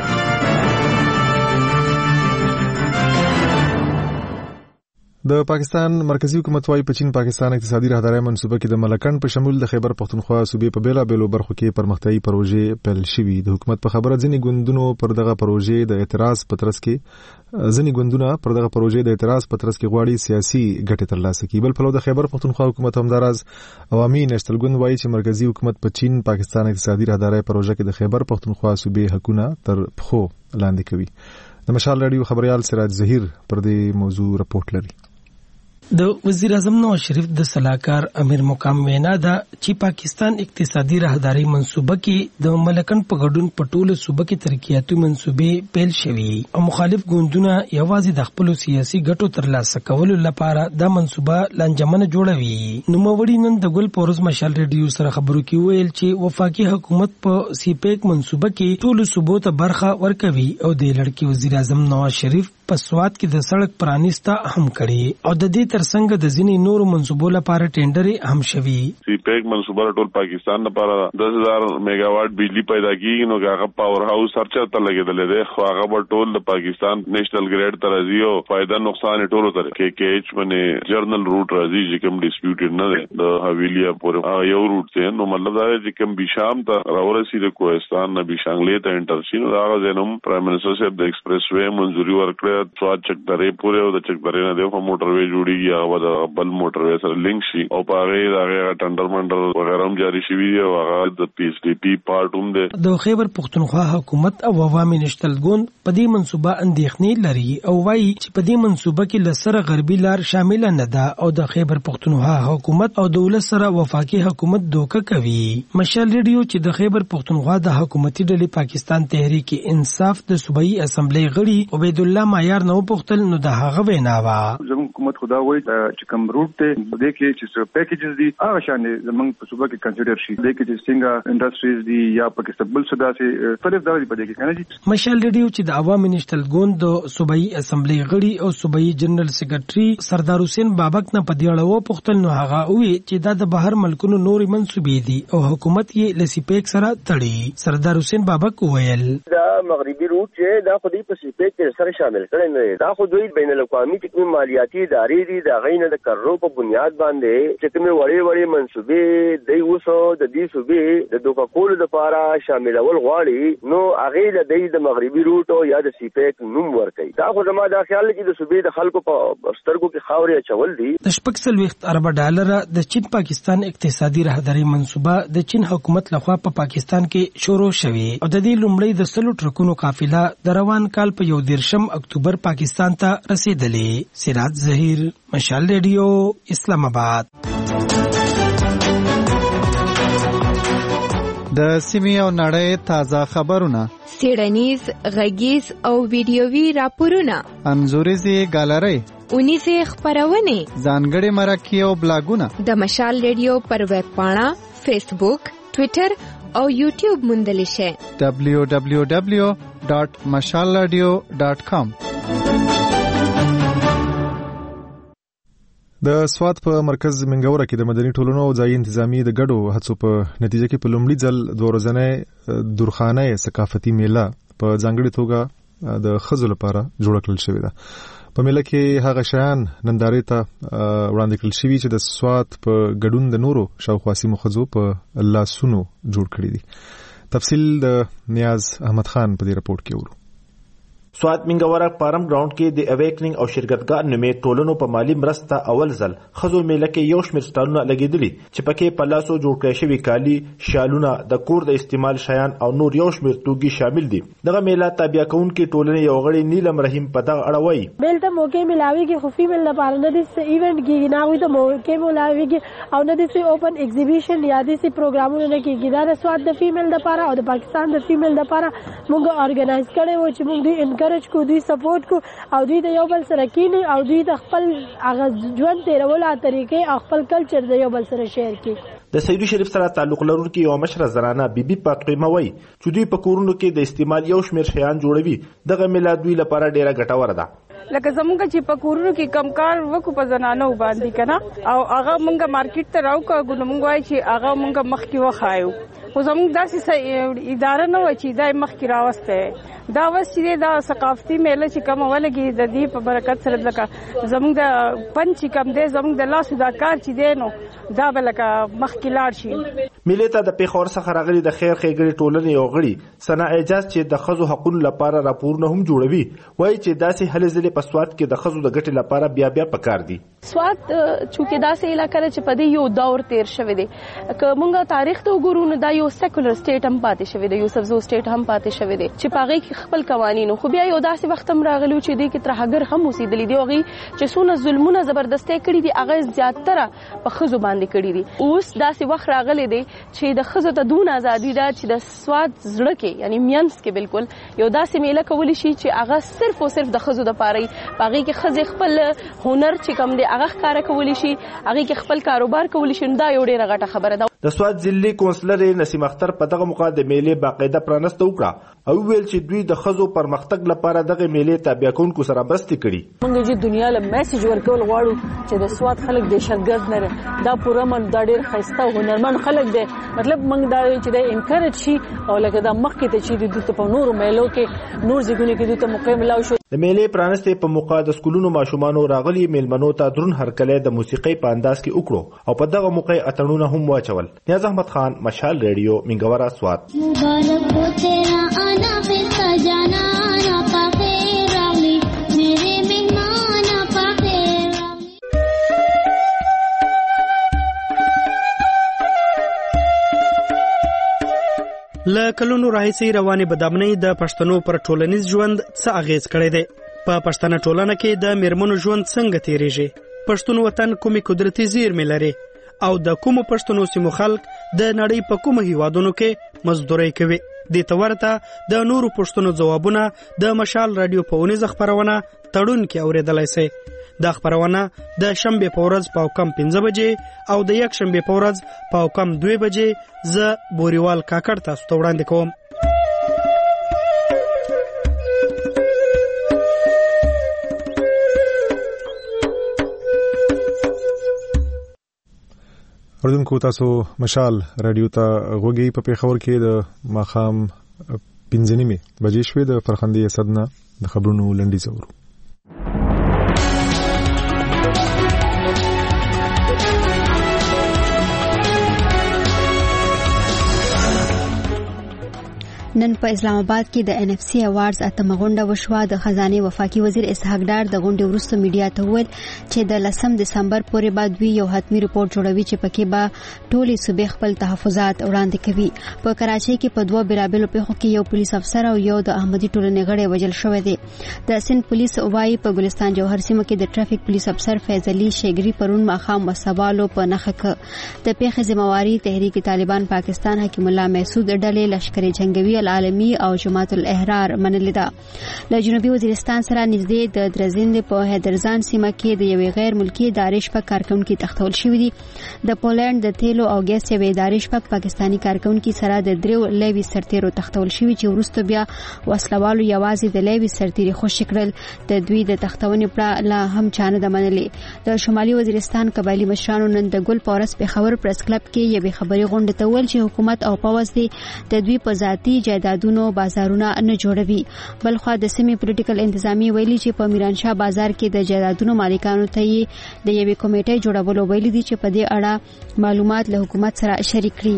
د پاکستان مرکزی حکومت وايي په چین پاکستان اقتصادي راهداري منصوبه کې د ملکن په شمول د خیبر پختونخوا صوبې په بیلا بیلو برخو کې پرمختیايي پروژې پیل شوي. د حکومت په خبره ځینې ګوندونو پر دغه پروژې د اعتراض پترس کې ځینې ګوندونه پر دغه پروژې د اعتراض پترس کې غواړي سیاسي ګټه ترلاسه کړي. بل په لور د خیبر پختونخوا حکومت همداراز عوامي نېشنل ګوند وايي چې مرکزی حکومت په چین پاکستان اقتصادي راهداري پروژه کې د خیبر پختونخوا صوبې حقونه تر پخو لاندې کوي. د مشال رادیو خبريال سراج ظهیر پر دې موضوع رپورټ لري. د وزیر اعظم نواز شریف د صلاحکار امیر مقام وینا ده چې پاکستان اقتصادي راهداري منصوبه کې د ملکن په ګډون په ټوله صوبه کې ترقیاتي منصوبې پیل شوې او مخالف ګوندونه یوازې د خپل سیاسي ګټو ترلاسه کولو لپاره دا منصوبه لنجمنه جوړوي. نو موړي نن د ګل پورس مشال ریډیو سره خبرو کې ویل چې وفاقي حکومت په سی پیک منصوبه کې ټوله صوبو ته برخه ورکوي او د لړکی وزیر اعظم نواز شریف په سواد کې د سړک پرانیستا هم کړي او د دې ترڅنګ د ځینې نورو منصوبو لپاره ټینډر هم شوي. سی پیک منصوبه ټول پاکستان لپاره دس هزار میگا واټ بجلی پیدا کیږي. نو هغه پاور هاوس سرچر ته لګیدل دي خو هغه به ټول د پاکستان نېشنل ګریډ ته راځي او فائدہ نقصان ټول تر کې کې ایچ باندې جرنل روټ راځي چې کوم ډیسپیوټډ نه دی د حویلیا پورې یو روټ ته. نو مطلب دا دی چې کوم بشام ته راورسي د کوهستان نه بشانګلې ته انټرشین دا غوښنم پرایم منسٹر صاحب د ایکسپریس وې منځوري ورکړه. سواد چک درې پورې او د چک درې نه د موټر وې جوړیږي او د بل موټر وې سره لینک شي او په هغه هغه ټندر منډر وغیرہ هم جاری شوی دی او هغه د پی ایس ډي پی پارت هم دی. د خیبر پختونخوا حکومت او عوامي نېشنل ګوند په دې منصوبه اندېښنې لري او وایي چې په دې منصوبه کې لسره غربي لار شامل نه ده او د خیبر پختونخوا حکومت او دولت سره وفاقي حکومت دوکه کوي. مشال ریډیو چې د خیبر پختونخوا د حکومتي ډلې پاکستان تحریک انصاف د صوبایي اسمبلی غړي عبید الله معیار نو پختل نو د هغه وینا وا زموږ حکومت خدا وایي چې کوم روټ ته دې کې چې پیکیجز دي هغه شان زمونږ په صوبه کې کنسیډر شي دې کې چې څنګه انډستریز دي یا په کې بل څه داسې فرض دا دی په دې کې کنه جی مشال ریډیو چې د عوامي نشتل ګوند د صوبایي اسمبلی غړي او صوبایي جنرال سیکریټري سردار حسین بابک نه په دې اړه و پوښتنه نو هغه وی چې دا د بهر ملکونو نوري منسوبې دي او حکومت یې لسیپیک سره تړي سردار حسین بابک ویل دا مغربي روټ چې دا خو دې په سیپیک کې سره شامل کړي نه دا خو دوی بین الاقوامي چې مالیاتي ادارې دي دا غینه د کرو په بنیاد باندې چې کومه وړې وړې منسوبې دی وسو د دې صوبې د دوکا کول د لپاره شاملول غواړي نو هغه د دې د مغربي روټ او یا د سیپیک نوم ورکړي دا خو زما دا خیال چې د صوبې د خلکو په سترګو کې خاورې چول دي د شپږ سلويخت ارب ډالر د چین پاکستان اقتصادي راهداري منصوبه د چین حکومت لخوا په پاکستان کې شروع شوه او د دې لومړی د سلو ټرکونو قافله د روان کال په یو دیرشم اکتوبر پاکستان ته رسیدلې سراج ظهیر مشال ریډیو اسلام آباد د سیمې او نړۍ تازه خبرونه سیړنیز غږیز او ویډیووي راپورونه انځوريزي ګالري اونیزه خبرونه ځانګړي مرکې او بلاګونه د مشال ریډیو پر ویب پاڼه فیسبوک ټوئیټر او یوټیوب موندل شي دبلیو دبلیو دبلیو ډاٹ مشال رادیو ډاٹ کام د سوات په مرکز منګوره کې د مدني ټولنو او ځایي انتظامی د ګډو هڅو په نتیجه کې په لومړي ځل دوه ورځنۍ درخانه ثقافتي میله په ځانګړي توګه د خزو لپاره جوړ کړل شوې ده په میله کې هغه شیان نندارې ته وړاندې کړل شوي چې د سوات په ګډون د نورو شاوخوا سیمو ښځو په لاسونو جوړ کړي دي تفصیل د نیاز احمد خان په دې رپورټ کې ورو سوات منګوره پارم ګراوند کې د اویکنینګ او شرکتګار نومې ټولنو په مالی مرسته اول ځل خزو میله کې یو شمېر سټالونه لګېدلي چې پکې په لاسو جوړ کړی شوي کالي شالونه د کور د استعمال شیان او نور یو شمېر توکي شامل دي دغه میله تابع کوونکې ټولنې یو غړي نیلم رحیم په دغه اړه وایي بیل ته موقع ملاويږي خو فیمیل لپاره نه دي ایونت کېږي نه وي ته موقع ملاويږي او نه دي اوپن ایگزیبیشن یا دي پروګرامونه نه کېږي دا د سوات د فیمیل لپاره او د پاکستان د فیمیل لپاره موږ ارګنایز کړي و چې موږ دوی انکریج کو دوی سپورټ کو او دوی د یو بل سره کینی او دوی د خپل هغه ژوند تیرولو طریقې او خپل کلچر د یو بل سره شیر کړي د سیدو شریف سره تعلق لرونکي یو مشره زنانه بیبي فاطمه وایي چې دوی په کورونو کې د استعمال یو شمېر شیان جوړوي دغه میله دوی لپاره ډیره ګټوره ده لکه زمونږ چې په کورونو کې کمکار وکړو په زنانو باندې کنه او هغه مونږه مارکیټ ته راوکړو نو مونږ وایي چې هغه مونږه مخکې وخایو خو زمونږ داسې اداره نه و چې دا مخکې راوسته دا وس چې دا ثقافتي میله چې کوم ولګي د دې په برکت سره لکه زمونږ د پنځ کم دی زمونږ د لاسو دا کار چې دی نو دا به لکه مخکې لاړ شي میله ته د پیښور څخه راغلي د خیر ښېګړې ټولنې یو غړي ثنا اعجاز چې د ښځو حقونو لپاره راپورونه هم جوړوي وایي چې داسې هلې ځلې په سوات کې د ښځو د ګټې لپاره بیا بیا پکار دي سوات چونکې داسې علاقه ده چې په دې یو دور تیر شوی دی که مونږ تاریخ ته وګورو نو دا یو سیکولر سټیټ هم پاتې شوی دی یوسفزو سټیټ هم پاتې شوی دی چې په هغې کې خپل قوانینو خو بیا یو داسې وخت هم راغلی چې دې کې ترهګر هم اوسېدلي دي هغوی چې څونه ظلمونه زبردستۍ کړي دي هغه زیاتره په ښځو باندې کړي دي اوس داسې وخت راغلی دی چې د ښځو ته دونه ازادي ده چې د سوات زړه کې یعنی مینځ کې بالکل یو داسې میله کولی شي چې هغه صرف او صرف د ښځو دپاره وي په هغې کې ښځې خپل هنر چې کوم دی هغه ښکاره کولی شي هغې کې خپل کاروبار کولی شي نو دا یو ډېره غټه خبره ده د سوات ضلعي کونسلر نسیم اختر په دغه موقع د میلې باقاعده پرانسته وکړه او ویل چې دوی د ښځو پرمختګ لپاره دغه میلې تابع کوونکو سره مرستې کړي موږ چې دنیا له میسج ورکول غواړو چې د سوات خلک دهشتګرد نه دا پوره من دا ډېر ښایسته او هنرمند خلک دی مطلب موږ دا چې دا انکریج شي او لکه دا مخکې ته چې دوی ته په نورو میلو کې نور ځایونو کې دوی ته موقع ملاو شو د میلې پرانستې په موقع د سکولونو ماشومانو راغلي میلمنو ته درون هرکلی د موسیقۍ په انداز کې وکړو او په دغه موقع اتڼونه هم واچول نیاز احمد خان مشال ریډیو منګوره سوات مبارک ہو تیرا آنا پھر سجانا آنا پاخیر راغلی میرے مہمان پاخیر راغلی له کلونو راهیسې روانې بدامنۍ د پښتنو پر ټولنیز ژوند څه اغیز کړی دی په پښتنه ټولنه کې د میرمنو ژوند څنګه تیریږي پښتون وطن کومې قدرتي زیرمې لري او د کومو پښتنو سیمو خلک د نړۍ په کومو هیوادونو کې مزدورۍ کوي دې ته ورته د نورو پښتنو ځوابونه د مشال رادیو په اونیزه خپرونه تړون کې اورېدلی سئ دا خبرونه د شنبه په ورځ په کم پنځه بجې او د یک شنبه په ورځ په کم دوه بجې ز بوريوال کاکړ تاسو ته وړاندې کوم. اردوونکو تاسو مشال رادیو ته غوږی په پیښور کې د ماخام پنځه نیمه بجې شوې د فرخندې صدنا د خبرونو لنډي زورو. نن په اسلام آباد کې د ان اف سی اوارډز اتمه غونډه وشوه. د خزانه وفاقي وزیر اسحاق ډار د غونډې وروسته میډیا ته وویل چې د لسم دسمبر پورې بعد وی یو حتمی رپورت جوړوي چې پکې به ټولې صوبې خپل تحفظات وړاندې کوي. په کراچۍ کې په دوه بیرابلو پیښو کې یو پولیس افسر او یو د احمدي ټولنې غړی وژل شوی دی. د سند پولیس وایي په ګلستان جوهر سیمه کې د ټرافیک پولیس افسر فیض علي شیګری پرون ماخام وسوالو په نخښه ک د پیښې ذمہواری تحریک طالبان پاکستان حکیم الله محسود ډلې لشکر جنگوي العالمي او جماعت الاحرار منلې ده. له جنوبي وزیرستان سره نږدې د درزند په حیدرزان سیمه کې د یوې غیر ملکی ادارې شپږ کارکونکي تښتول شوي دي. د پولند د تیلو او ګیس یوې ادارې شپږ پاکستاني کارکونکي سره د دریو لیوي سرتیرو تښتول شوي چې وروسته بیا وسلوالو یوازې د لیوي سرتیري خوشي کړل. د دوی د تښتونې پړه لا هم چانه ده منلې. د شمالي وزیرستان قبایلی مشرانو نن د ګل پورس پیښور پریس کلب کې یوې خبري غونډه ته ویل چې حکومت او پوځ دي د دوی په ذاتي جایدادونو بازارونه نه جوړوي. بلخو د سیمې پولیټیکل انتظامی ویلي چې په میرانشاه بازار کې د جایدادونو مالکانو ته یې د یوې کمیټې جوړولو ویلي دي چې په دې اړه معلومات له حکومت سره شریک کړي.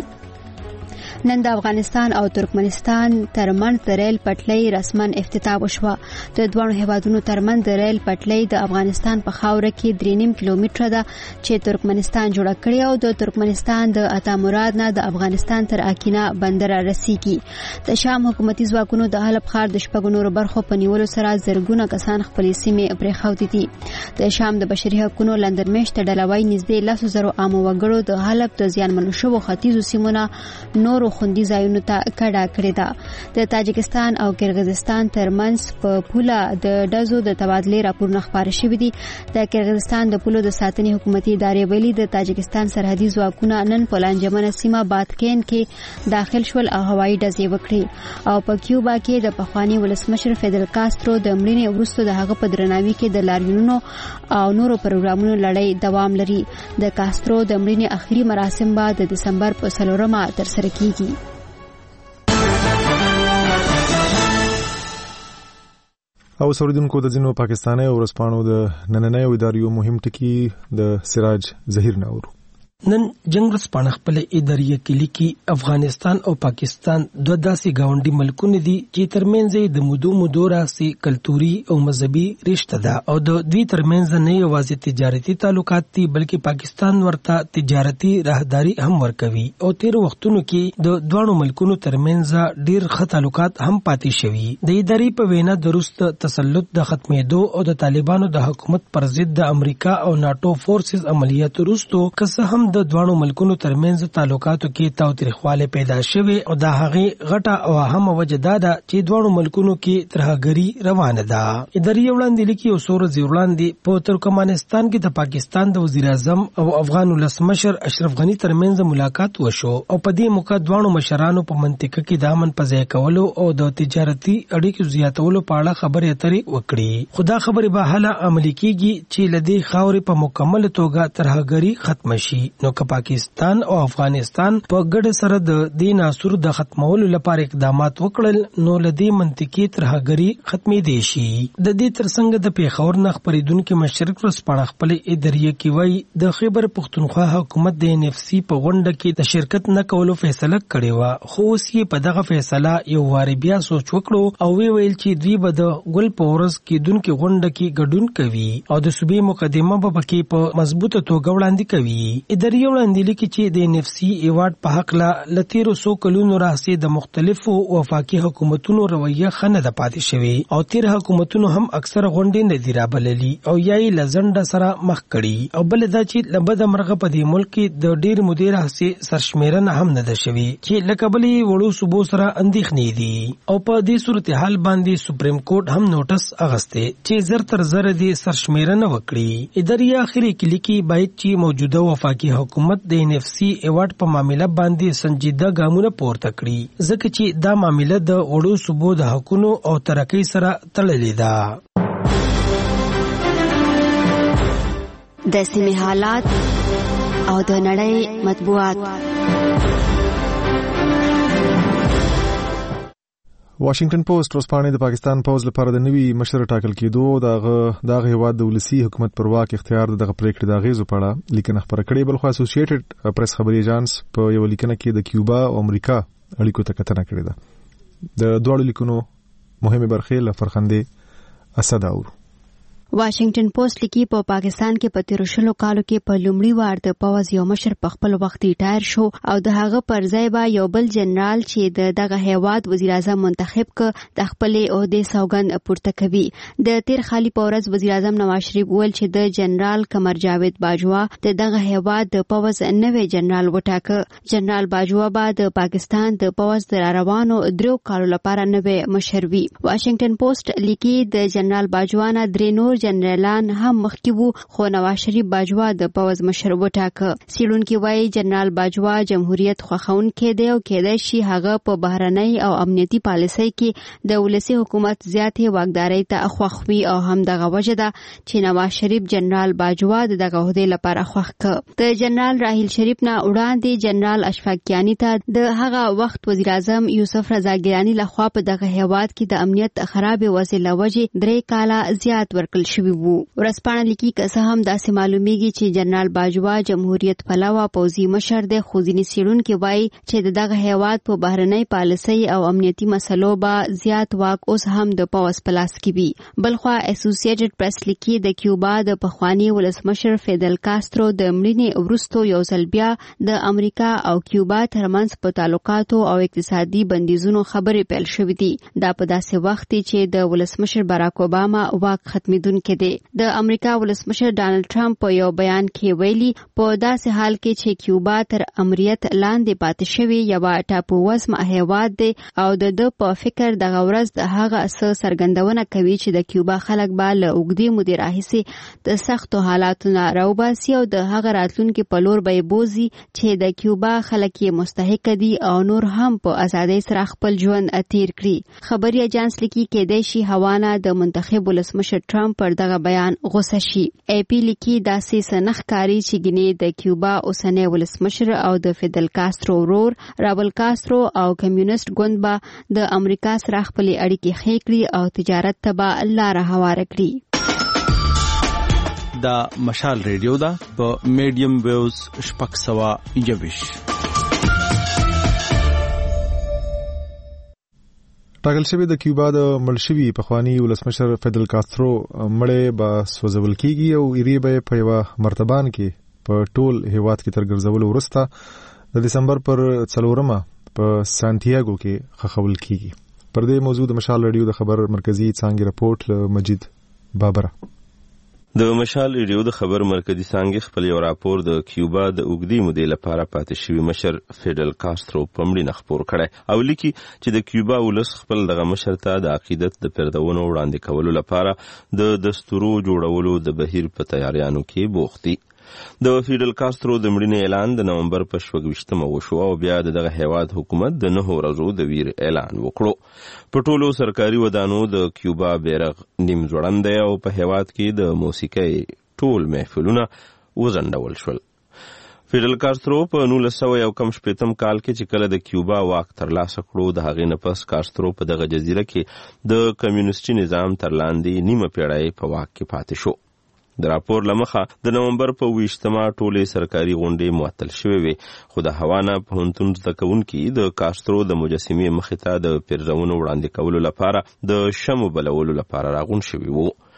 نن د افغانستان او ترکمنستان ترمنځ د ریل پټلۍ رسمن افتتاح وشوه. د دوه هیوادونو ترمنځ د ریل پټلۍ د افغانستان په خاوره کې درې نیم کیلومتره ده چې ترکمنستان جوړ کړی او د ترکمنستان د اتا مراد نه د افغانستان تر اکینا بندر رسیږي. د شام حکومتي ځواکونو د حلب ښار د شپږ نورو برخو په نیولو سره زرګونه کسان خپلې سیمې پرېښودې دي. د شام د بشري حقوقو لندن میشته ډلوي نږدې لس زره عام وګړو د حلب د زیانمنو شوو ختیځو سیمونو نورو خوندي ځایونو ته کډه کړې ده. د تاجکستان او کرغیزستان ترمنځ په پوله د ډزو د تبادلې راپورونه خپاره شوي دي. د کرغیزستان د پولو د ساتنې حکومتي ادارې ویلي د تاجکستان سرحدي ځواکونه نن په لانجمنه سیمه باتکین کې داخل شول او هوایي ډزې وکړې. او په کیوبا کې د پخوانی ولسمشر فیدل کاسترو د مړینې وروسته د هغه په درناوي کې د لاریونونو او نورو پروګرامونو لړۍ دوام لري. د کاسترو د مړینې اخري مراسم به د دسمبر په څلورمه ترسره کیږي. او سوریدونکو د ځینو پاکستاني او ورسپانو د نننۍ اداریو مهم ټکی د سراج ظهیر ناور. نن جنگ ورځپاڼه خپل اداري کلی کې افغانستان او پاکستان دوه داسې گاونډي ملکونه دي چې ترمنځ د مودو مودو راسي کلتوري او مذهبي رشتہ ده او د دوی ترمنځ نه یوازې تجارتي تعلقات دي بلکې پاکستان ورته تجارتي راهداري هم ورکوي او تیر وختونو کې د دوه ملکونو ترمنځ ډیر ښه تعلقات هم پاتې شوي. د اداري په وینا درست تسلط د ختمېدو او د طالبانو د حکومت پر ضد د امریکا او ناتو فورسز عملیات وروسته که هم د دوه ملکونو ترمنځ تعلقاتو کې تاوتریخواله پیدا شوه او د هغه غټه او اهمه وجه دا ده چې دوه ملکونو کې ترهګری روانه ده. اداري وړاندې لیکي او سور زیوړاندې په ترکمنستان کې د پاکستان د وزیر اعظم او افغان ولسمشر اشرف غنی ترمنځ ملاقات وشو او په دې موقع دوه مشرانو په منطقه کې د امن په ځای کولو او د تجارتي اړیکو زیاتولو په اړه خبرې اترې وکړي. خدا خبرې به حاله عملي کیږي چې لدی خاورې په مکمل توګه ترهګری ختم شي. نو که پاکستان او افغانستان په ګډ سره د دې ناسور د ختمولو لپاره اقدامات وکړل نو لدی منطقي ترهګری ختمې دي شي. د دې ترڅنګ د پیښور نه خبرېدونکو مشرک ورسپاڼه خپل اداري کې وایي د خیبر پختونخوا حکومت د ان اف سی په غونډه کې د شرکت نه کولو فیصله کړې و خو اوس یې په دغه فیصله یو واری بیا سوچ وکړو او وی ویل چې دوی به د ګل په ورځ کې دونکو غونډه کې ګډون کوي او د صوبې مقدمه به پکې په مضبوطه توګه وړاندې کوي. اداري ادارې وړاندې لیکي چې د ان اف سي ایوارډ په حق لا لتیرو سو کلونو راهیسې د مختلفو وفاقي حکومتونو رویه خنه د پاتې شوی او تیر حکومتونو هم اکثر غونډې نه دی رابللي او یای لزنډ سره مخ کړي او بل دا چې لبد مرغه په دې ملک کې د ډیر مدیر راهیسې سرشمیرنه هم نه ده شوی چې لکبلې وړو صوبو سره اندېښنې دي او په دې صورتحال باندې سپریم کورټ هم نوټس اغسته چې زر تر زر دې سرشمیرنه وکړي ادارې اخري کې لیکي باید چې موجوده وفاقي حکومت د ان اف سی ایوارډ په معاملې باندې سنجیده ګامونه پورته کړي ځکه چې دا معاملې د وړو صوبو د حقونو او ترقۍ سره تړلې ده. د سیمې حالات او د نړۍ مطبوعات. واشنگټن پوسټ ورځپاڼه د پاکستان پوز لپاره د نوي مشر ټاکل کېدو دغه دغه هواد د ولسی حکومت پر واک اختیار دغه پریکړه د غیزو پړه لیکنه خبره کړې بل خو اسوسییټډ پریس خبري ایجنس په یو لیکنه کې د کیوبا او امریکا اړیکو ته کتنه کړې ده. د دوه لیکونو مهمه برخې لفرخندې اسد اور واشنگټن پوسټ لیکي په پاکستان کې په تیر شلو کالو کې په لومړي وار د پوز یو مشر په خپل وخت ریټایر شو او د هغه پر ځای به یو بل جنرال چې د دغه هیواد وزیر اعظم منتخب ک د خپل عہدې سوګند پورته کوي. د تیر خالي پورز وزیر اعظم نواز شریف ول چې د جنرال قمر جاوید باجوا د دغه هیواد د پوز نوې جنرال وټاکه. جنرال باجوا به د پاکستان د پوز د روانو درو کالو لپاره نوې مشر وي. واشنگټن پوسټ لیکي د جنرال باجوا نه درې نور جنرالان هم مخکې وو خو نواز شریف باجوا د پوز مشر وټاکه. سیړونکي وایي جنرال باجوا جمهوریت خوښونکی دی او کېدای شي هغه په بهرنۍ او امنیتي پالیسۍ کې د ولسی حکومت زیاتې واکدارۍ ته خوښ وي او هم دغه وجه ده چې نواز شریف جنرال باجوا د دغه عہدې لپاره خوښ ک. د جنرال راحیل شریف نه وړاندې جنرال اشفاق کیانی ته د هغه وخت وزیر اعظم یوسف رضا ګیلانی لخوا په دغه هیواد کې د امنیت خراب وضع لوجه درې کاله زیات ورکړل شوی وو. ورځپاڼه لیکي که څه هم داسې معلومیږي چې جنرال باجوا جمهوریت پلوه پوځي مشر دی خو ځینې څېړونکي وایي چې د دغه هیواد په بهرنۍ پالیسۍ او امنیتي مسلو به زیات واک اوس هم د پوځ په لاس کې وي. بلخوا اسوسییټډ پریس لیکي د کیوبا د پخواني ولسمشر فیدل کاسترو د مړینې وروسته یو ځل بیا د امریکا او کیوبا ترمنځ په تعلقاتو او اقتصادي بندیزونو خبرې پیل شوې دي. دا په داسې وخت چې د ولسمشر باراک اوباما واک ختمېدونکی دی. د امریکا ولسمشر ډانلډ ټرمپ په یو بیان کې ویلي په داسې حال کې چې کیوبا تر امریت لاندې پاتې شوی یو ټاپو وزمه هیواد دی او د د په فکر دغه ورځ د هغه څه څرګندونه کوي چې د کیوبا خلک به له اوږدې مودې راهیسې د سختو حالاتو نه راوباسي او د هغه راتلونکي په لور به یې بوځي چې د کیوبا خلک یې مستحق دي او نور هم په ازادۍ سره خپل ژوند تیر کړي. خبري ایجنس لیکي کېدای شي هوانه د منتخب ولسمشر ټرمپ پر دغه بیان غوسه شي. ای پی لیکي داسې سنخ کاری چې ګینه د کیوبا اوسنی ولسمشر او د فیدل کاسترو ورور رابل کاسترو او کمیونست ګوند به د امریکا سره خپل اړیکې ښې کړي او تجارت ته به لاره هواره کړي. دا مشال ریډیو دا په میډیم ویوز شپږ سوه یوویش. ټاکل شوی د کیوبا د ملشوي پخوانی ولسمشر فیدل کاسترو مړی به سوځول کیږي او ایری به په یو مرتبان کې په ټول هیواد کې تر ګرځول وروسته د دسمبر پر څلورمه په سانتیاګو کې خخول کیږي. پر دې موضوع د مشال رادیو د خبر مرکزی څانګې رپورټ له مجید بابره. د مشال ریډیو د خبر مرکزی څانګې خپل یو راپور د کیوبا د اوږدې مودې لپاره پاتې شوی مشر فیدل کاسترو په مړینه خپور کړی او لیکي چې د کیوبا ولس خپل دغه مشر ته د عقیدت د پردونو وړاندې کولو لپاره د دستورو جوړولو د بهیر په تیاریانو کې بوخت دي. د فیدل کاسترو د مړینې اعلان د نومبر په شپږویشتمه وشو او بیا د دغه هیواد حکومت د نهو ورځو د ویر اعلان وکړو. په ټولو سرکاري ودانو د کیوبا بیرغ نیم ځوړند دی او په هیواد کې د موسیقۍ ټول محفلونه وځنډول شول. فیدل کاسترو په نولس سوه یو کم شپېتم کال کې چې کله د کیوبا واک ترلاسه کړو د هغې نه پس کاسترو په دغه جزیره کې د کمیونستي نظام تر لاندې نیمه پیړۍ په واک کې پاتې شو. د راپور لمخه د نومبر په ویشتمه ټولې سرکاري غونډې معطل شوې وې خو د هوانا پوهنتون زده کوونکي د کاسترو د مجسمې مخې ته د پیرزونو وړاندې کولو لپاره د شمو بلولو لپاره راغون شوي وو.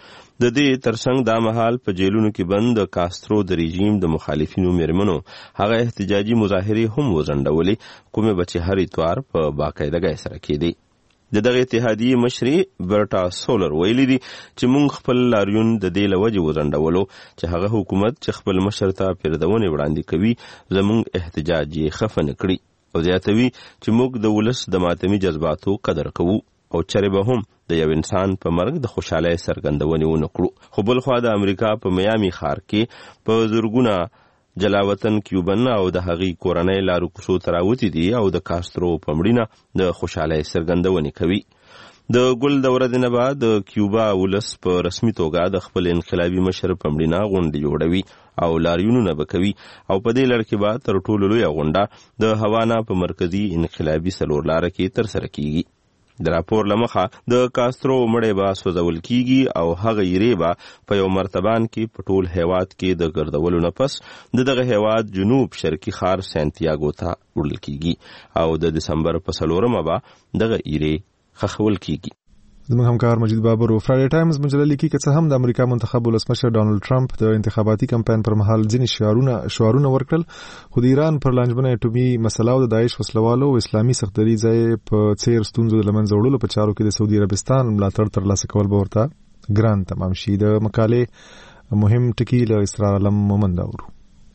د دې ترڅنګ دا مهال په جیلونو کې بند د کاسترو د رژیم د مخالفینو میرمنو هغه احتجاجي مظاهرې هم وځنډولې کومې به چې هر اتوار په باقاعدګۍ سره کېدې. د دغه اتحادیې مشرې برټا سولر ویلي دي چې موږ خپل لاریون د دې له وجې وځنډولو چې هغه حکومت چې خپل مشر ته پردونې وړاندې کوي زموږ احتجاج یې خفه نه کړي او زیاتوي چې موږ د ولس د ماتمي جذباتو قدر کوو او چرې به هم د یو انسان په مرګ د خوشحالۍ څرګندونې ونه کړو. خو بل خوا د امریکا په میامي ښار کې په زرګونه جلاوطن کیوبن او د هغې کورنۍ لارو کوڅو ته راوتي دي او د کاسترو په مړینه د خوشحالۍ څرګندونې کوي. د ګل د ورځې نه بعد د کیوبا ولس په رسمي توګه د خپل انقلابي مشر په مړینه غونډې جوړوي او لاریونونه به کوي او په دې لړ کې به تر ټولو لویه غونډه د هوانا په مرکزي انقلابي څلور لاره کې ترسره کیږي. د راپور له مخه د کاسترو مړی به سوځول کیږي او هغه یې به په یو مرتبان کې په ټول هیواد کې د ګرځولو نه پس د دغه هیواد جنوب شرقي ښار سانتیاګو ته وړل کیږي او د دسمبر په څلورمه به دغه یې خښول کیږي. زموږ همکار مجید بابر او فرایډے ټایمز مجله لیکي چې څه هم د امریکا منتخب ولسمشر ډانلډ ټرمپ د انتخاباتي کمپاین پر مهال ځینې شعارونه شعارونه ورکړل خو د ایران پر لانجمنه اټومي مسله او د داعش وسلوالو او اسلامي سختدري ځای په څیر ستونزو د لمنځه وړلو په چارو کې د سعودي عربستان ملاتړ ترلاسه کول به ورته ګران تمام شي. د مقالې مهم ټکی له اسرار علم مومند اورو.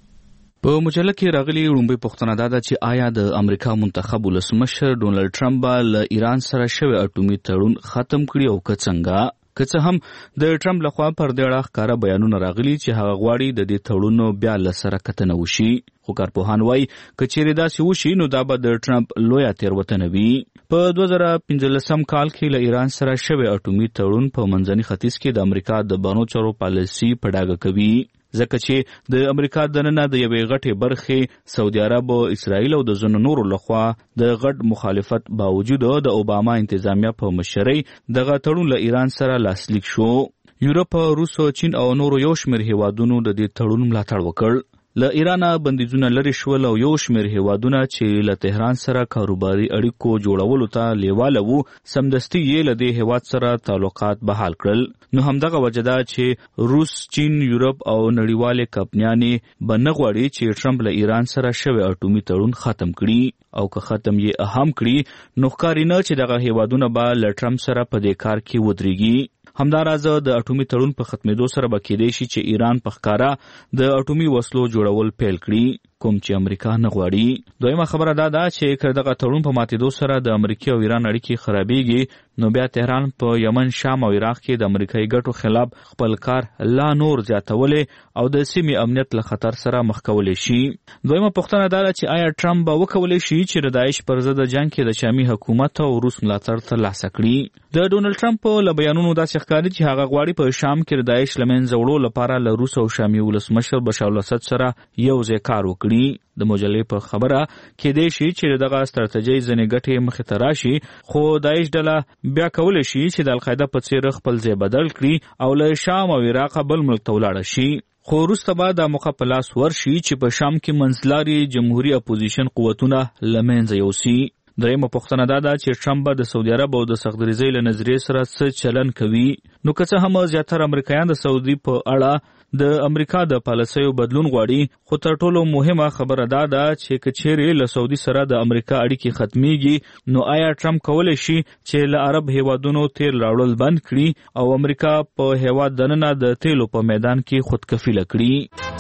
په مجله کې راغلي وړاندې پوښتنه دا ده چې آیا د امریکا منتخب ولسمشر ډونلډ ټرمپ به له ایران سره شوی اټومي تړون ختم کړي او که څنګه؟ که څه هم د ټرمپ لخوا پر دې اړه ښکاره بیانونه راغلي چې هغه غواړي د دې تړون بیا له سره کتنه وشي خو کارپوهان وایي که چیرې داسې وشي نو دا به د ټرمپ لویه تېروتنه وي. په دوه زره پنځلسم کال کې له ایران سره شوی اټومي تړون په منځني ختیځ کې د امریکا د بانو چارو پالیسي په ډاګه کوي ځکه چې د امریکا دننه د یوې غټې برخې سعودي عرب او اسرائیل او د ځینو نورو لخوا د غټ مخالفت باوجود د اوباما انتظامیه په مشرۍ دغه تړون له ایران سره لاسلیک شو. یورپ، روس، چین او نورو یو شمېر هیوادونو د دې تړون ملاتړ وکړ. له ایرانه بندیزونه لرې شول او یو شمېر هیوادونه چې له تهران سره کاروباري اړیکو جوړولو ته لیواله وو سمدستي یې له دې هیواد سره تعلقات بحال کړل. نو همدغه وجه ده چې روس، چین، یورپ او نړیوالې کمپنیانې به نه غواړي چې ټرمپ له ایران سره شوی اټومي تړون ختم کړي او که ختم یې اهم کړي نو ښکاري نه چې دغه هیوادونه به له ټرمپ سره په دې کار کې ودرېږي. همدارازه د اټومي تړون په ختمېدو سره به کېدای شي چې ایران په ښکاره د اټومي وسلو جوړول پیل کړي کوم چې امریکا نه غواړي. دویمه خبره دا ده چې که دغه تړون په ماتېدو سره د امریکا او ایران اړیکې خرابېږي نو بیا تهران په یمن، شام او عراق کې د امریکایي ګټو خلاف خپل کار لا نور زیاتولی او د سیمې امنیت له خطر سره مخ کولی شي. دویمه پوښتنه دا ده چې آیا ټرمپ به وکولی شي چې د داعش پر ضد جنګ کې د شامي حکومت او روس ملاتړ ترلاسه کړي؟ د ډونلډ ټرمپ له بیانونو داسې ښکاري چې هغه غواړي په شام کې د داعش له منځه وړو لپاره له روس او شامي ولسمشر بشار الاسد سره یو ځای کار وکړي. د مجلې په خبره کېدای شي چې دغه ستراتیژۍ ځینې ګټې مخې ته راشي خو داعش ډله بیا کولی شي چې د القاعده په څېر خپل ځای بدل کړي او له شام او عراق بل ملک ته ولاړه شي. خو وروسته به دا موقع په لاس ورشي چې په شام کې منځلاري جمهوري اپوزیشن قوتونه له منځه یوسي. درېیمه پوښتنه دا ده چې ټرمپ به د سعودي عرب او د سختدریزۍ له نظریې سره څه چلن کوي. نو که څه هم زیاتره امریکایان د سعودي په اړه د امریکا د پالیسیو بدلون غواړي خو تر ټولو مهمه خبره دا ده چې که چیرې له سعودي سره د امریکا اړیکې ختمیږي نو آیا ټرمپ کولی شي چې له عرب هیوادونو تیل راوړل بند کړي او امریکا په هیواد دننه د تیلو په میدان کې خودکفیله کړي؟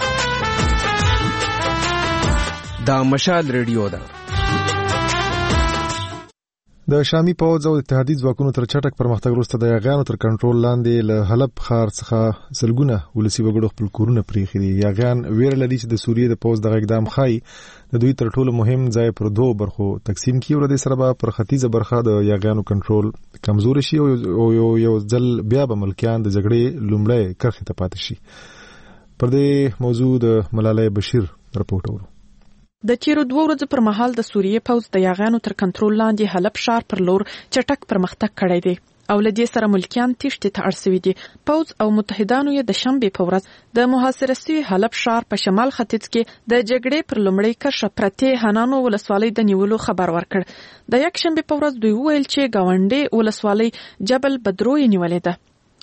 دا مشال ریډیو ده. د شامي پوځ او اتحادي ځواکونو تر چټک پرمختګ وروسته د یاغیانو تر کنټرول لاندې له حلب ښار څخه سلګونه ولسي وګړو خپل کورونه پرېښي دي. یاغیان ویره لري چې د سوریې د پوځ دغه اقدام ښایي د دوی تر ټولو مهم ځای پر دوو برخو تقسیم کړي او د دې سره به پر ختیځه برخه د یاغیانو کنټرول کمزوري شي او یو یو ځل بیا به ملکیان د جګړې لومړۍ کرښې ته پاتې شي. پر دې موضوع د ملالۍ بشیر رپورټ اورو. د تیرو دوه ورځو پر مهال د سوریې پوځ د یاغیانو تر کنټرول لاندې حلب ښار پر لور چټک پرمختګ کړی دی او له دې سره ملکیان تیښتې ته اړ شوي دي. پوځ او متحدانو یې د شنبې په ورځ د محاصره شوي حلب ښار په شمال ختیځ کې د جګړې پر لومړۍ کرښه پرتې حنانو ولسوالۍ د نیولو خبر ورکړ. د یکشنبې په ورځ دوی وویل چې ګاونډۍ ولسوالۍ جبل بدرو یې نیولې ده.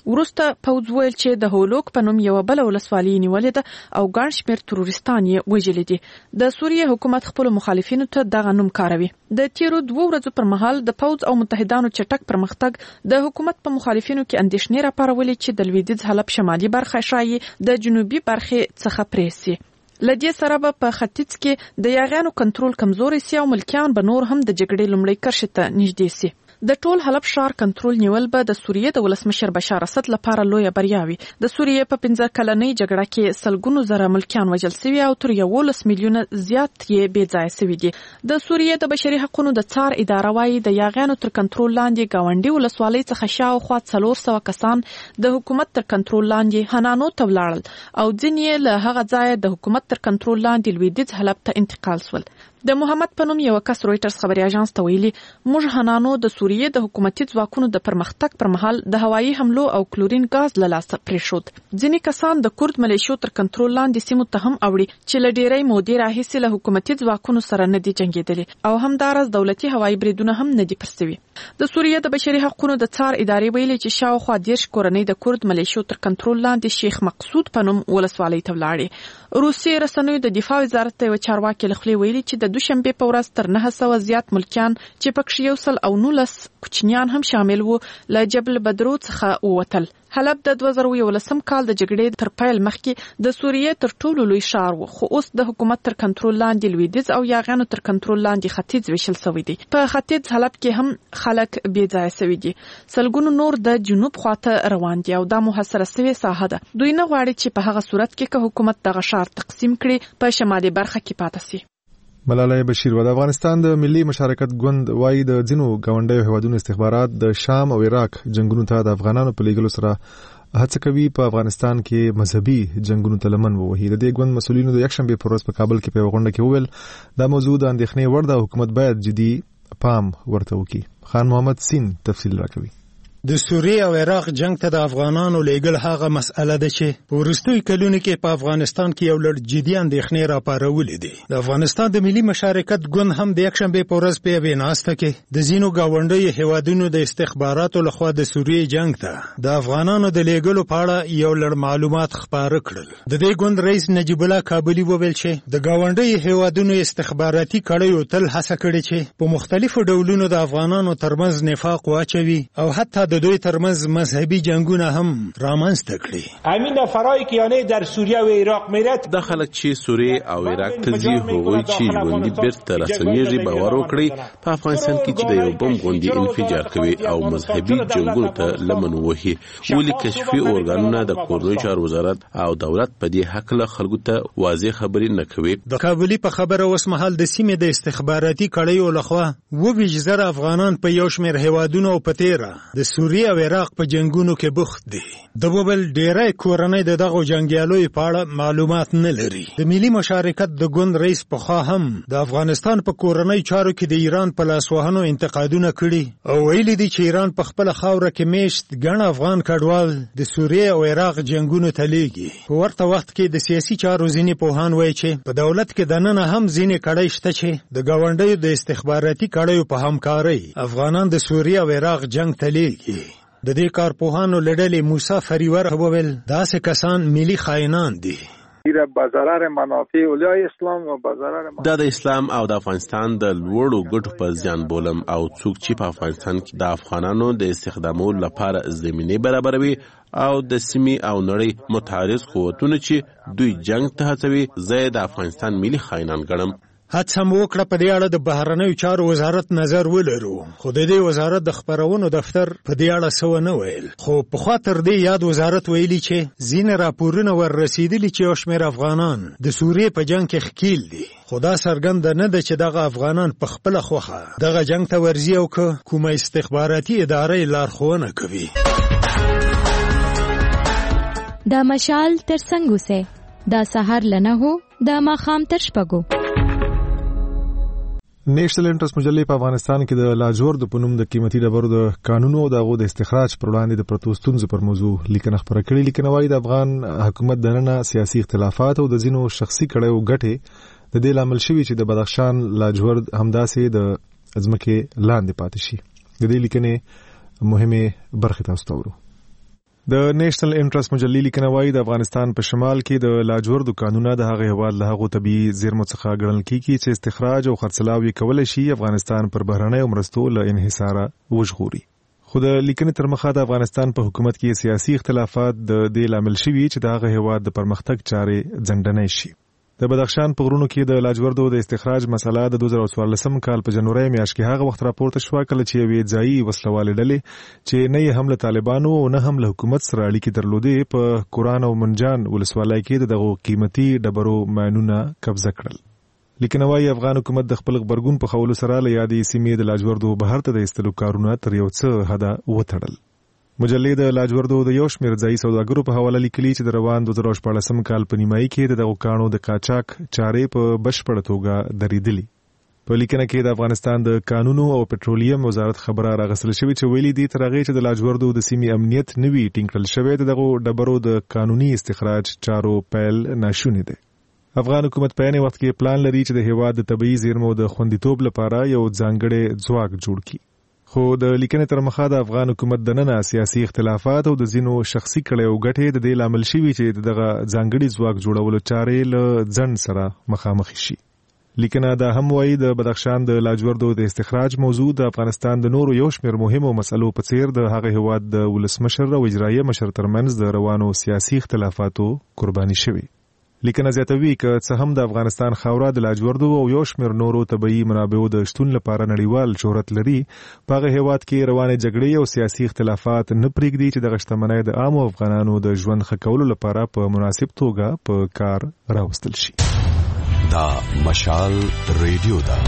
ورسته پوز ویل چې د هولوک په نوم یو بل ولسوالۍ نیولې ده او ګڼ شمېر تروریستان یې وژلي دي. د سوریې حکومت خپل مخالفینو ته دغه نوم کاروي. د تیرو دوه ورځو پر مهال د پوز او متحدانو چټک پرمختګ د حکومت په مخالفینو کې اندېښنې راپارولې چې د لویدیځ حلب شمالي برخه شایي د جنوبي برخې څخه پریسي. لدې سره به په ختیځ کې د یاغیانو کنټرول کمزوري سي او ملکیان به نور هم د جګړې لومړۍ کرښې ته نږدې سي. د ټول حلب ښار کنټرول نیول به د سوریې د ولسمشر بشار اسد لپاره لویه بریا وي. د سوریې په پنځه کلنۍ جګړه کې سلګونو زره ملکیان وژل شوي او تر یولس میلیونه زیات یې بې ځایه شوي دي. د سوریې د بشري حقوقو د څار اداره وايي د یاغیانو تر کنټرول لاندې ګاونډي ولسوالۍ څخه شاوخوا څلور سوه کسان د حکومت تر کنټرول لاندې حنانو ته ولاړل او ځینې یې له هغه ځایه د حکومت تر کنټرول لاندې لویدیځ حلب ته انتقال شول. د محمد په نوم یو کس رويټرز خبري اژانس ته ویلي موږ حنانو د سوریې د حکومتي ځواکونو د پرمختګ پر مهال د هوایي حملو او کلورین غاز له لاسه پریښود. ځینې کسان د کورد ملیشو تر کنټرول لاندې سیمو ته هم اوړي چې له ډیرۍ مودې راهیسې له حکومتي ځواکونو سره نه دي جنګېدلي او همدارس دولتي هوایي بریدونه هم نه دي پرسوي. د سوریې د بشري حقوقو د څار ادارې ویلي چې شاوخوا دیرش کورنۍ د کورد ملیشو تر کنټرول لاندې شیخ مقصود په نوم ولسوالۍ ته ولاړې. روسي رسنیو د دفاع وزارت ته یو چارواکي له خولې ویلي چې د دوشنبې په ورځ تر نه سوه زیات ملکیان چې پکښې یو سل او نولس کوچنیان هم شامل وو له جبل بدرو څخه ووتل. حلب د دوه زره یولسم کال د جګړې تر پیل مخکې د سوریې تر ټولو لوی ښار و خو اوس د حکومت تر کنټرول لاندې لویدیځ او یاغیانو تر کنټرول لاندې ختیځ ویشل شوی دی. په ختیځ حلب کې هم خلک بې ځایه شوي دي. سلګونو نور د جنوب خواته روان دي او دا محاصره شوې ساحه ده. دوی نه غواړي چې په هغه صورت کې که حکومت دغه ښار تقسیم کړي په شمالي برخه کې پاتې شي. ملالۍ بشیر و د افغانستان د ملي مشارکت ګوند وايي د ځینو ګاونډیو هیوادونو استخبارات د شام او عراق جنگونو ته د افغانانو په لیږلو سره هڅه کوي په افغانستان کې مذهبي جنگونو ته لمن ووهي. د دې ګوند مسؤلینو د یکشنبې په ورځ په کابل کې په یوه غونډه کې وویل دا موضوع د اندېښنې وړ ده، حکومت باید جدي پام ورته وکړي. خان محمد سین تفصیل راکوي. د سوریې او عراق جنگ ته د افغانانو لیږل هغه مسأله ده چې په وروستیو کلونو کې په افغانستان کې یو لړ جدي اندېښنې راپارولې دي. د افغانستان د ملي مشارکت ګوند هم د یکشنبې په ورځ په یوې ناسته کې د ځینو ګاونډیو هیوادونو د استخباراتو لخوا د سوریې جنگ ته د افغانانو د لیږلو په اړه یو لړ معلومات خپاره کړل. د دې ګوند رئیس نجیب الله کابلي وویل چې د ګاونډیو هیوادونو استخباراتي کړیو تل هڅه کړې چې په مختلفو ډولونو د افغانانو ترمنځ نفاق واچوي او حتی د دوی ترمنځ مذهبي جنگونه هم رامنځته کړي. همین نفرایی که یعنی در سوریه و عراق میرد د خلک چې سوریه او عراق ته ځي هغوی چې ژوندي بیرته راستنیږي باور وکړي په افغانستان کې چې د یو بم غوندې انفجار کوي او مذهبي جنگونو ته لمن ووهي. ولې کشفي ارګانونه د کورنیو چارو وزارت او دولت په دې هکله خلکو ته واضح خبرې نه کوي؟ د کابلي په خبره اوس مهال د سیمې د استخباراتي کړیو لخوا اووه ویشت زره افغانان په یو شمېر هیوادونو په تیره د سوریه او عراق په جنگونو کې بوخت دي. د بوبل ډیری کورنۍ د دغو جنګیالیو په اړه معلومات نه لري. د ملي مشارکت د ګوند رئیس پخوا هم د افغانستان په کورنۍ چارو کې د ایران په لاسوهنو انتقادونه کړي او ویلي دي چې ایران په خپله خاوره کې میشت ګڼ افغان کډوال د سوریې او عراق جنگونو ته لیږي. په ورته وخت کې د سیاسي چارو ځینې پوهان وایي چې په دولت کې دننه هم ځینې کړۍ شته چې د ګاونډیو د استخباراتي کړیو په همکارۍ افغانان د سوریې او عراق جنگ ته لیږي. د دې کارپوهانو له ډلې موسی فریور وویل داسې کسان ملي خائنان دي. با ضرر منافع اولیای اسلام و با ضرر دا د اسلام او د افغانستان د لوړو ګټو په زیان بولم او څوک چې په افغانستان کې د افغانانو د استخدامولو لپاره زمینه برابروي او د سیمې او نړۍ متحرک قوتونه چې دوی جنگ ته هڅوي زه د افغانستان ملي خائنان ګڼم. هڅه مو وکړه په دې اړه د بهرنیو چارو وزارت نظر ولرو خو د دې وزارت د خبرونو دفتر په دې اړه څه ونه ویل. خو پخوا تر دې یاد وزارت ویلي چې ځینې راپورونه ور رسېدلي چې یو شمېر افغانان د سوریې په جنګ کې ښکیل دي خو دا څرګنده نه ده چې دغه افغانان په خپله خوښه دغه جنګ ته ورځي او که کومه استخباراتي اداره لارښوونه کوي. دا مشال تر څنګ اوسئ دا سهار له نهو دا ماښام تر شپږو. نیشنل انټرست مجلې په افغانستان کې د لاجورد په نوم د قیمتي ډبرو د قانونو او د هغو د استخراج پر وړاندې د پرتو ستونزو پر موضوع لیکنه خپره کړې. لیکنه وایي د افغان حکومت دننه سیاسي اختلافات او د ځینو شخصي کړیو ګټې د دې لامل شوي چې د بدخشان لاجورد همداسې د ځمکې لاندې پاتې شي. د دې لیکنې مهمې برخې تاسو ته ورو. د نېشنل انټرست مجلې لیکنه وايي د افغانستان په شمال کې د لاجوردو کانونه د هغه هیواد له هغو طبیعي زیرمو څخه ګڼل کیږي چې استخراج او خرڅلاو یې کولی شي افغانستان پر بهرنیو مرستو له انحصاره وژغوري. خو د لیکنې تر مخه د افغانستان په حکومت کې سیاسي اختلافات د دې لامل شوي چې د هغه هیواد د پرمختګ چارې ځنډنۍ شي. د بدخشان په غرونو کې د لاجوردو د استخراج مسله د دوه زره څوارلسم کال په جنوري میاشت کې هغه وخت راپورته شوه کله چې یوې ځایي وسلوالې ډلې چې نه یې هم له طالبانو او نه هم له حکومت سره اړیکې درلودې په کوران او منجان ولسوالۍ کې دغه قیمتي ډبرو ماینونه قبضه کړل. لیکنه وايي افغان حکومت د خپل غبرګون په خولو سره له یادې سیمې د لاجوردو بهر ته د ایستلو کارونه تر یو څه حده وتړل. مجلې د لاجوردو د یو شمېر ځایي سوداګرو په حواله لیکلي چې د روان دوه زره شپاړسم کال په نیمایي کې د دغو کاڼو د قاچاق چارې په بشپړه توګه درېدلي. په لیکنه کې د افغانستان د قانونو او پټرولیم وزارت خبره راغستل شوې چې ویلي دي تر هغې چې د لاجوردو د سیمې امنیت نه وي ټینګ کړل شوی د دغو ډبرو د قانوني استخراج چارو پیل ناشونی دی. افغان حکومت په یعنې وخت کې پلان لري چې د هیواد د طبیعي زیرمو د خوندیتوب لپاره یو ځانګړی ځواک جوړ کړي. خو د لیکنې تر مخه د افغان حکومت دننه سیاسي اختلافات او د ځینو شخصي کړیو ګټې د دې لامل شوي چې دغه ځانګړي ځواک جوړولو چارې له ځنډ سره مخامخ شي. لیکنه دا هم وایي د بدخشان د لاجوردو د استخراج موضوع د افغانستان د نورو یو شمېر مهمو مسلو په څیر د هغه هیواد د ولسمشر او اجرایه مشر ترمنځ د روانو سیاسي اختلافاتو قرباني شوي. لیکنه زیاتوي که څه هم د افغانستان خاوره د لاجوردو او یو شمېر نورو طبیعي منابعو د شتون لپاره نړیوال شهرت لري، په هغه هیواد کې روانې جګړې او سیاسي اختلافات نه پرېږدي چې دغه شتمنۍ د عامو افغانانو د ژوند ښه کولو لپاره په مناسب توګه په کار راوستل شي. دا مشال ریډیو ده.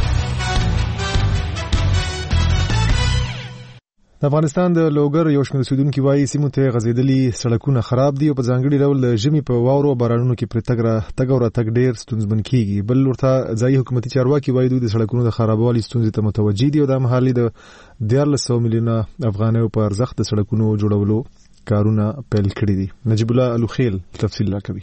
د افغانستان د لوګر یو شمېر اوسېدونکي وایي سیمو ته غځېدلي سړکونه خراب دي او په ځانګړي ډول د ژمي په واورو او بارانونو کې پرې تګ را تګ او راتګ ډېر ستونزمن کېږي. بل ورته ځایي حکومتي چارواکي وایي دوی د سړکونو د خرابوالي ستونزې ته متوجه دي او دا مهال د دیارلس سوه میلیونه افغانیو په ارزښت د سړکونو جوړولو کارونه پیل کړي دي. نجیب الله الوخیل تفصیل راکوي.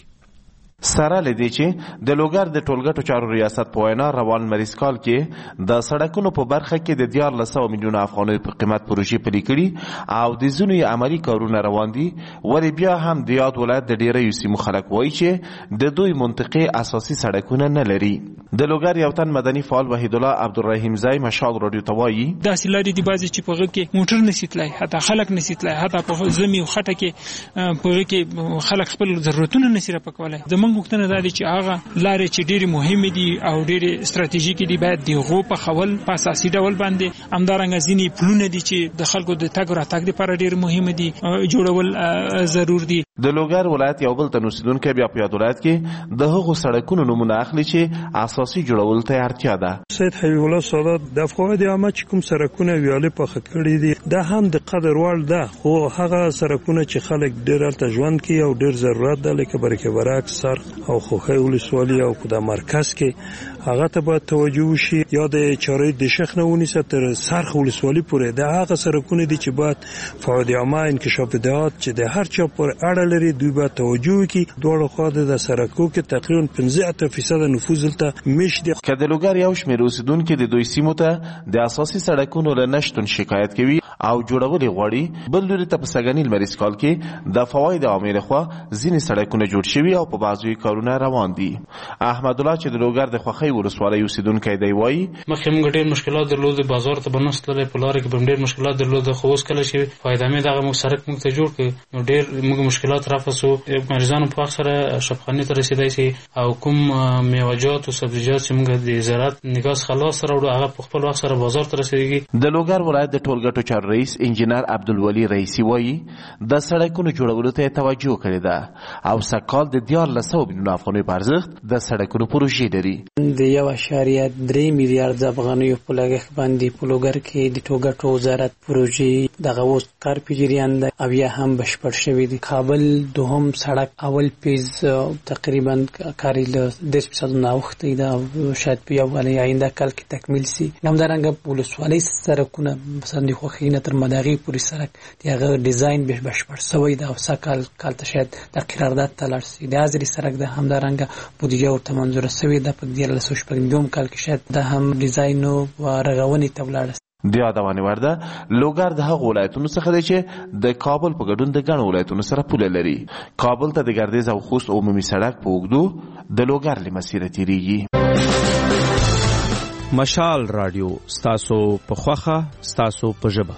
سره لدی چې د لوګر د ټولګټو چارو ریاست په وینا روان مریض کال کې د سړکونو په برخه کې د دیارلس سوه میلیونه افغانیو په قیمت پروژې پلي کړي او د ځینو یې عملي کارونه روان دي. ولې بیا هم د یاد ولایت د ډېریو سیمو خلک وایي چې د دوی منطقې اساسي سړکونه نه لري. د لوګر یو تن مدني فعال وحید الله عبدالرحیم زای مشال رادیو ته وایي داسې لارې دي بعضې چې په هغه کې موټر نشي تللی، حتی خلک نشي تللی، حتی په ژمي او خټه کې په هغه کې خلک خپل ضرورتونه نشي راپکولی. زموږ غوښتنه دا ده چې هغه لارې چې ډېرې مهمې دي او ډېرې ستراتیژیکې دي باید د هغو په خول په اساسي ډول باندې، همدارنګه ځینې پلونه دي چې د خلکو د تګ راتګ دپاره ډېر مهمه دي جوړول ضرور دي. د لوګر ولایت یو بل تن اوسېدونکی بیا په یاد ولایت کې د هغو سړکونو نومونه اخلي چې اساسي جوړولو ته اړتیا ده. سید حبیب الله سادات د فواید عامه چې کوم سړکونه ویالې پخه کړي دي دا هم د قدر وړ ده، خو هغه سړکونه چې خلک ډېر هلته ژوند کوي او ډېر ضرورت ده لکه برکې برعکس سرخ او خوخی ولسوالي او په د مرکز کې هغه ته باید توجه وشي یا د چارې د شیخ نه ونیسه تر سرخ ولسوالي پورې. د هغه سړکونه دي چې باید فواید عامه انکشاف دهات چې د هر چا پر اړه لري دوی باید توجه وکړي. دواړو خوا د سړکو کې تقریبا پنځه اته فیصد نفوذ هلته میش دي. که د لوګر یو شمېر اوسېدونکي د دوی سیمو ته د اساسي سړکونو له نشتون شکایت کوي او جوړول یې غواړي. بل لوري ته په سږني لمریز کال کې د فواید عامې لخوا ځینې سړکونه جوړ شوي او په بعضو یې کارونه روان دي. احمد الله چې د لوګر د خوښۍ ولسوالۍ اوسېدونکی دی وایي مخکې موږ ډېر مشکلات درلودې، بازار ته به نه تللی، په لاره کې به ډېر مشکلات درلوده، خو اوس کله چې فایدامې دغه موږ سړک موږ ته جوړ کړ نو ډېر موږ مشکلات رفع سو. مریضانو په وخت سره شفاخانې ته رسېدی سي او کوم میوه‌جات او سبزیجات چې موږ د زراعت نګاه څخه لاسته راوړو هغه په خپل وخت سره بازار ته رسېږي. د لوګر ولایت د ټولګټو چارو رئیس انجینر عبدالولي رئیسي وایي د سړکونو جوړولو ته توجه کړې ده او سږکال د دیارلس سوه میلیونه افغانیو په ارزښت د سړکونو پروژې لري. د یو اعشاریه درې میلیارد افغانیو په لګښت باندې په لوګر کې د ټولګټو وزارت پروژې دغه اوس کار په جریان ده او یا هم بشپړ شوي دي. کابل دوهم سړک اول پیز تقریبا کار له دېرش فیصد نه اوښتی ده او شاید په یو آینده کال کې تکمیل سي. همدارنګه ولسوالۍ سړکونه مثلا د خوښۍ نه تر مداغې پورې سړک د هغه ډیزاین بشپړ شوی ده او سږ کال کال ته شاید د قرارداد ته لاړ سي. د ازرې سړک ده همدارنګه بودیجه ورته منظوره شوې ده په دیارلس سوه شپږ نوي کال کې شاید دا هم ډیزاین او رغونې ته ولاړه. د یادونې وړ ده لوګر د هغو ولایتونو څخه دی چې د کابل په ګډون د ګڼو ولایتونو سره پوله لري. کابل ته د ګردیز او خوست عمومي سړک په اوږدو د لوګر له مسیره تیریږي. مشال رادیو ستاسو په خوخه ستاسو په ژبه.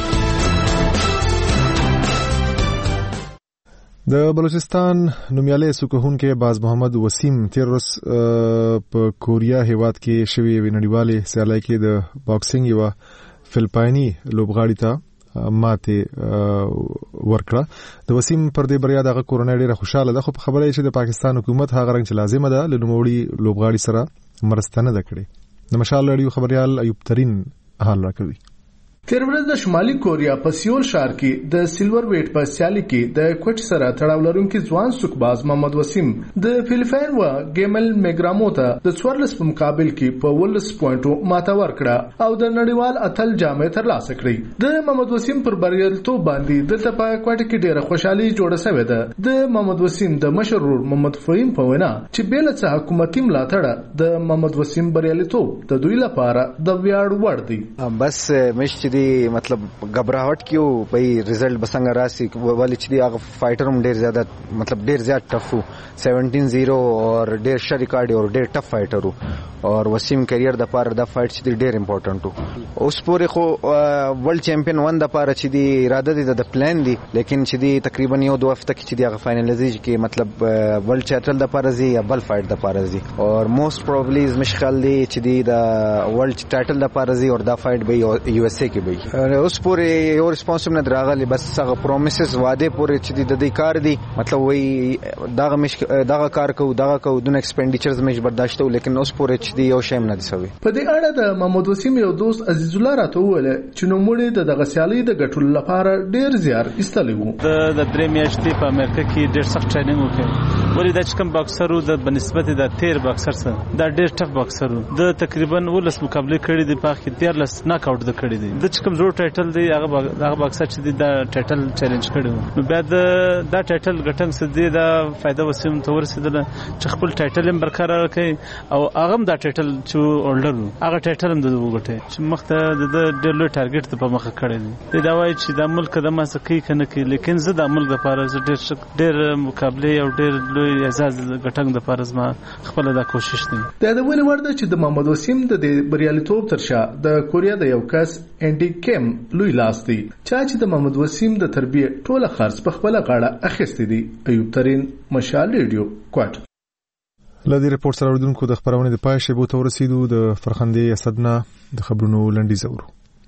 د بلوچستان نومیالی سوکهونکی باز محمد وسیم تیر ورځ په کوریا هیواد کې شوې یوې نړیوالې سیالۍ کې د باکسینګ یوه فلپایني لوبغاړي ته ماتې ورکړه. د وسیم پر دې بریا دغه کورنۍ ډېره خوشاله ده، خو په خبره یې چې د پاکستان حکومت هغه رنګ چې لازمه ده له نوموړي لوبغاړي سره مرسته نه ده کړې. د مشال رادیو خبریال ایوب ترین حال راکوي. تیر ورځ د شمالي کوریا په سیول ښار کې د سیلور ویټ په سیالي کې د کوټ سره تړاو لرونکي ځوان سوکباز محمد وسیم د فلپاین و ګیمل میګرامو ته د څوارلس په مقابل کې په ولس پوینټو ماته ورکړه او د نړیوال اتل جامې ترلاسه کړې. د محمد وسیم پر بریالیتوب باندې دلته په کوټ کې ډېره خوشحالي جوړه شوې ده. د محمد وسیم د مشر ورور محمد فهیم په وینا چې بېله څه حکومتي ملاتړ د محمد وسیم بریالیتوب د دوی لپاره د ویاړ وړ دی. بس مشت دی مطلب غبرهټ کیو په ریزلټ بسنګ راسي ولې چې دی هغه فایټر هم ډیر زیات مطلب ډیر زیات ټف سیونټین زیرو او ډیر ښه ریکارډ او ډیر ټف فایټر او وسیم کریئر د پاره د فایټ چې ډیر امپورټنټ اوس پورې خو ورلد چمپیون ون د پاره چې دی اراده دي د پلان دي، لیکن چې دی تقریبا یو دوه هفته کې چې دی هغه فائنلایزیشن کې مطلب ورلد ټایټل د پاره زی یا بل فایټ د پاره زی او موست پروبابلی از مشخل دی چې دی د ورلد ټایټل د پاره زی او دا فایټ به یو اس اے کې به اوس پورې یو ریسپانسیو نه دراغلی، بس هغه پرومیسز وعده پورې چې د دې کار دی مطلب وای دغه مش دغه کار کو دغه کو دون ایکسپینډیچرز مش برداشت، لیکن اوس پورې چې دی یو شیم نه دی سوي. په دې اړه د محمد وسیم یو دوست عزیز الله راته وویل چې نو موږ د دغه سیالي د ګټلو لپاره ډیر زیار ایستلی وو. د د درې میاشتې په امریکا کې ډیر سخت ټریننګ وکړ، ولې د چکم باکسرو د بنسبت د تیر باکسر سره دا ډیر ټف باکسرو د تقریبا ولس مقابله کړي دی، په کې ډیر لس ناک آوټ د کړي دی. د چکم زوړ ټایټل دی هغه هغه باکسر چې دی دا ټایټل چیلنج کړو، نو بیا دا ټایټل ګټنګ څه دی دا فائدہ وسیم ته ورسېدل چې خپل ټایټل هم برقرار کړي او هغه هم دا ټایټل چې اولډر هغه ټایټل هم د وګټي چې مخته د ډېر لوی ټارګټ ته په مخه کړی دی. دا وایي چې د ملک د ماسه کوي کنه کوي، لیکن زه د ملک لپاره ډېر ډېر مقابله او ډېر لوی اعزاز ګټنګ د لپاره زما خپل دا کوشش دی. دا د ولې ورده چې د محمد وسیم د بریالیتوب تر شا د کوریا د یو کس انډي کیم لوی لاس دی چې د محمد وسیم د تربیه ټوله خرڅ په خپل غاړه اخیستی دی. ایوب ترین، مشال ریډیو، کوټ. لدی ریپورت سره وروډونکو د خبرونه د پای شیبو ته ورسېدو. د فرخندې اسدنا د خبرونو لنډیز اورو.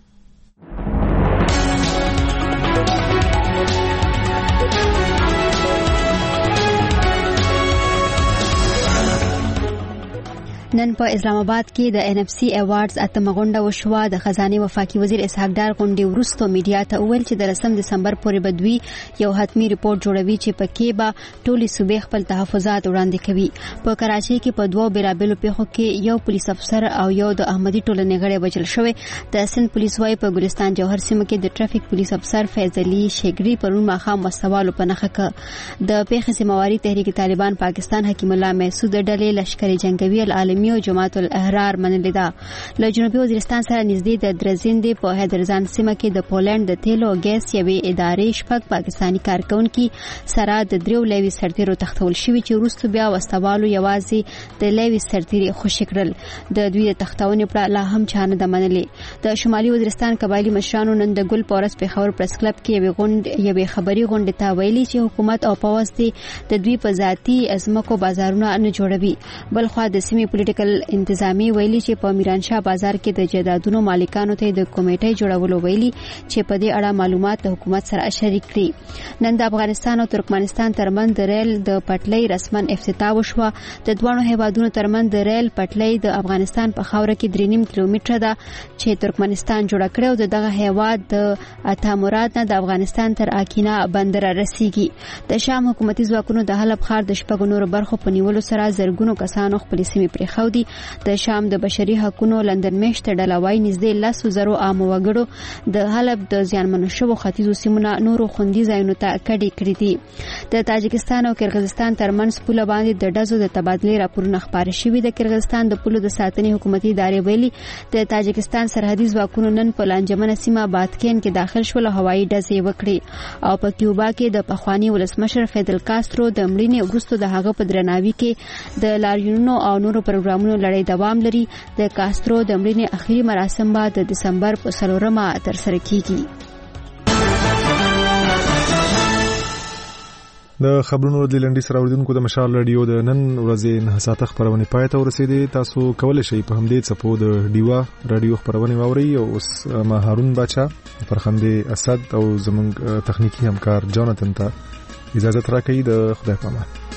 نن په اسلام آباد کې د ان اف سی ایوارډز اتمه غونډه وشوه. د خزانه وفاقي وزیر اسحاق ډار غونډې وروسته میډیا ته وویل چې د لسم دسمبر پورې بدوي یو حتمی ریپورت جوړوي چې پکې به ټولي صوبې خپل تحفظات وړاندې کوي. په کراچۍ کې په دوه بیرابلو پیښو کې یو پولیس افسر او یو د احمدي ټولنې غړي وژل شوی. د سند پولیس وايي په ګلستان جوهر سیمه کې د ټرافیک پولیس افسر فیض علي شګری پرون ماښام وسوالو په نخښه ک د پیښې سیمواري تحریک طالبان پاکستان حکیم الله محسود ډلې لشکري جنگوي العالمي او جماعت الاحرار منلې ده. له جنوبي وزیرستان سره نږدې د درزندې په حیدرځان سیمه کې د پولند د تیلو او ګیس یوې ادارې شپږ پاکستاني کارکونکي سره د دریو لوي سرتیرو تختول شوي چې وروسته بیا وسوالو یوازې د لوي سرتیري خوشي کړل. د دوی د تختونې په لا هم چانه د منلې. د شمالي وزیرستان قبایلی مشرانو نن د ګل پورس پېښور پریس کلب کې یوې غونډې یوې خبري غونډې ته ویلي چې حکومت او پوځ د دوی په ذاتي ازمکو بازارونه نه جوړوي. بلخوا د سیمې پولیټیکل انتظامی ویلي چې په میرانشاه بازار کې د جایدادونو مالکانو ته د کمیټې جوړولو ویلي چې په دې اړه معلومات د حکومت سره شریک کړي. نن د افغانستان او ترکمنستان ترمنځ د ریل د پټلۍ رسمن افتتاح وشوه. د دوه هیوادونو ترمنځ د ریل پټلۍ د افغانستان په خاوره کې درې نیم کیلومتره ده چې ترکمنستان جوړ کړی او دغه هیواد د اتا مراد نه د افغانستان تر اکینا بندر رسیږي. د شام حکومتي ځواکونو د حلب ښار د شپږو نورو برخو په نیولو سره زرګونو کسانو خپل سیمې پرېښودې پلتاو دي. د شام د بشري حقوقو لندن میشت ډلوای نږدې لس زرو عام وګړو د حلب د زیانمنو شوو ختیځو سیمونو نورو خوندي ځایونو ته کډي کړې دي. د تاجکستان او کرغیزستان ترمنځ پوله باندې د ډزو د تبادلې راپورونه خپاره شوي. د کرغیزستان د پولو د ساتنې حکومتي ادارې ویلي د تاجکستان سرحدي ځواکونو نن په لانجمنه سیمه باتکین کې داخل شول او هوایي ډزې وکړې او په کیوبا کې د پخوانی ولسمشر فیدل کاسترو د مړینې وروسته د هغه په درناوي کې د لاریونونو او نورو پروګرامونو لړۍ دوام لري. د کاسترو د مړینې اخیری مراسم به د دسمبر په څلورمه ترسره کیږي. د خبرونو د لنډي سره اوریدونکو د مشال رادیو د نن ورځې نه ساعته خبرونه پای ته ورسېدې. تاسو کولای شئ په همدې څپو د ډیوا رادیو خبرونه واورئ او اوس ما هارون باچا فرخنده اسد او زمونږ تخنیکی همکار جاناتن ته اجازه راکړئ. د خدای پامان.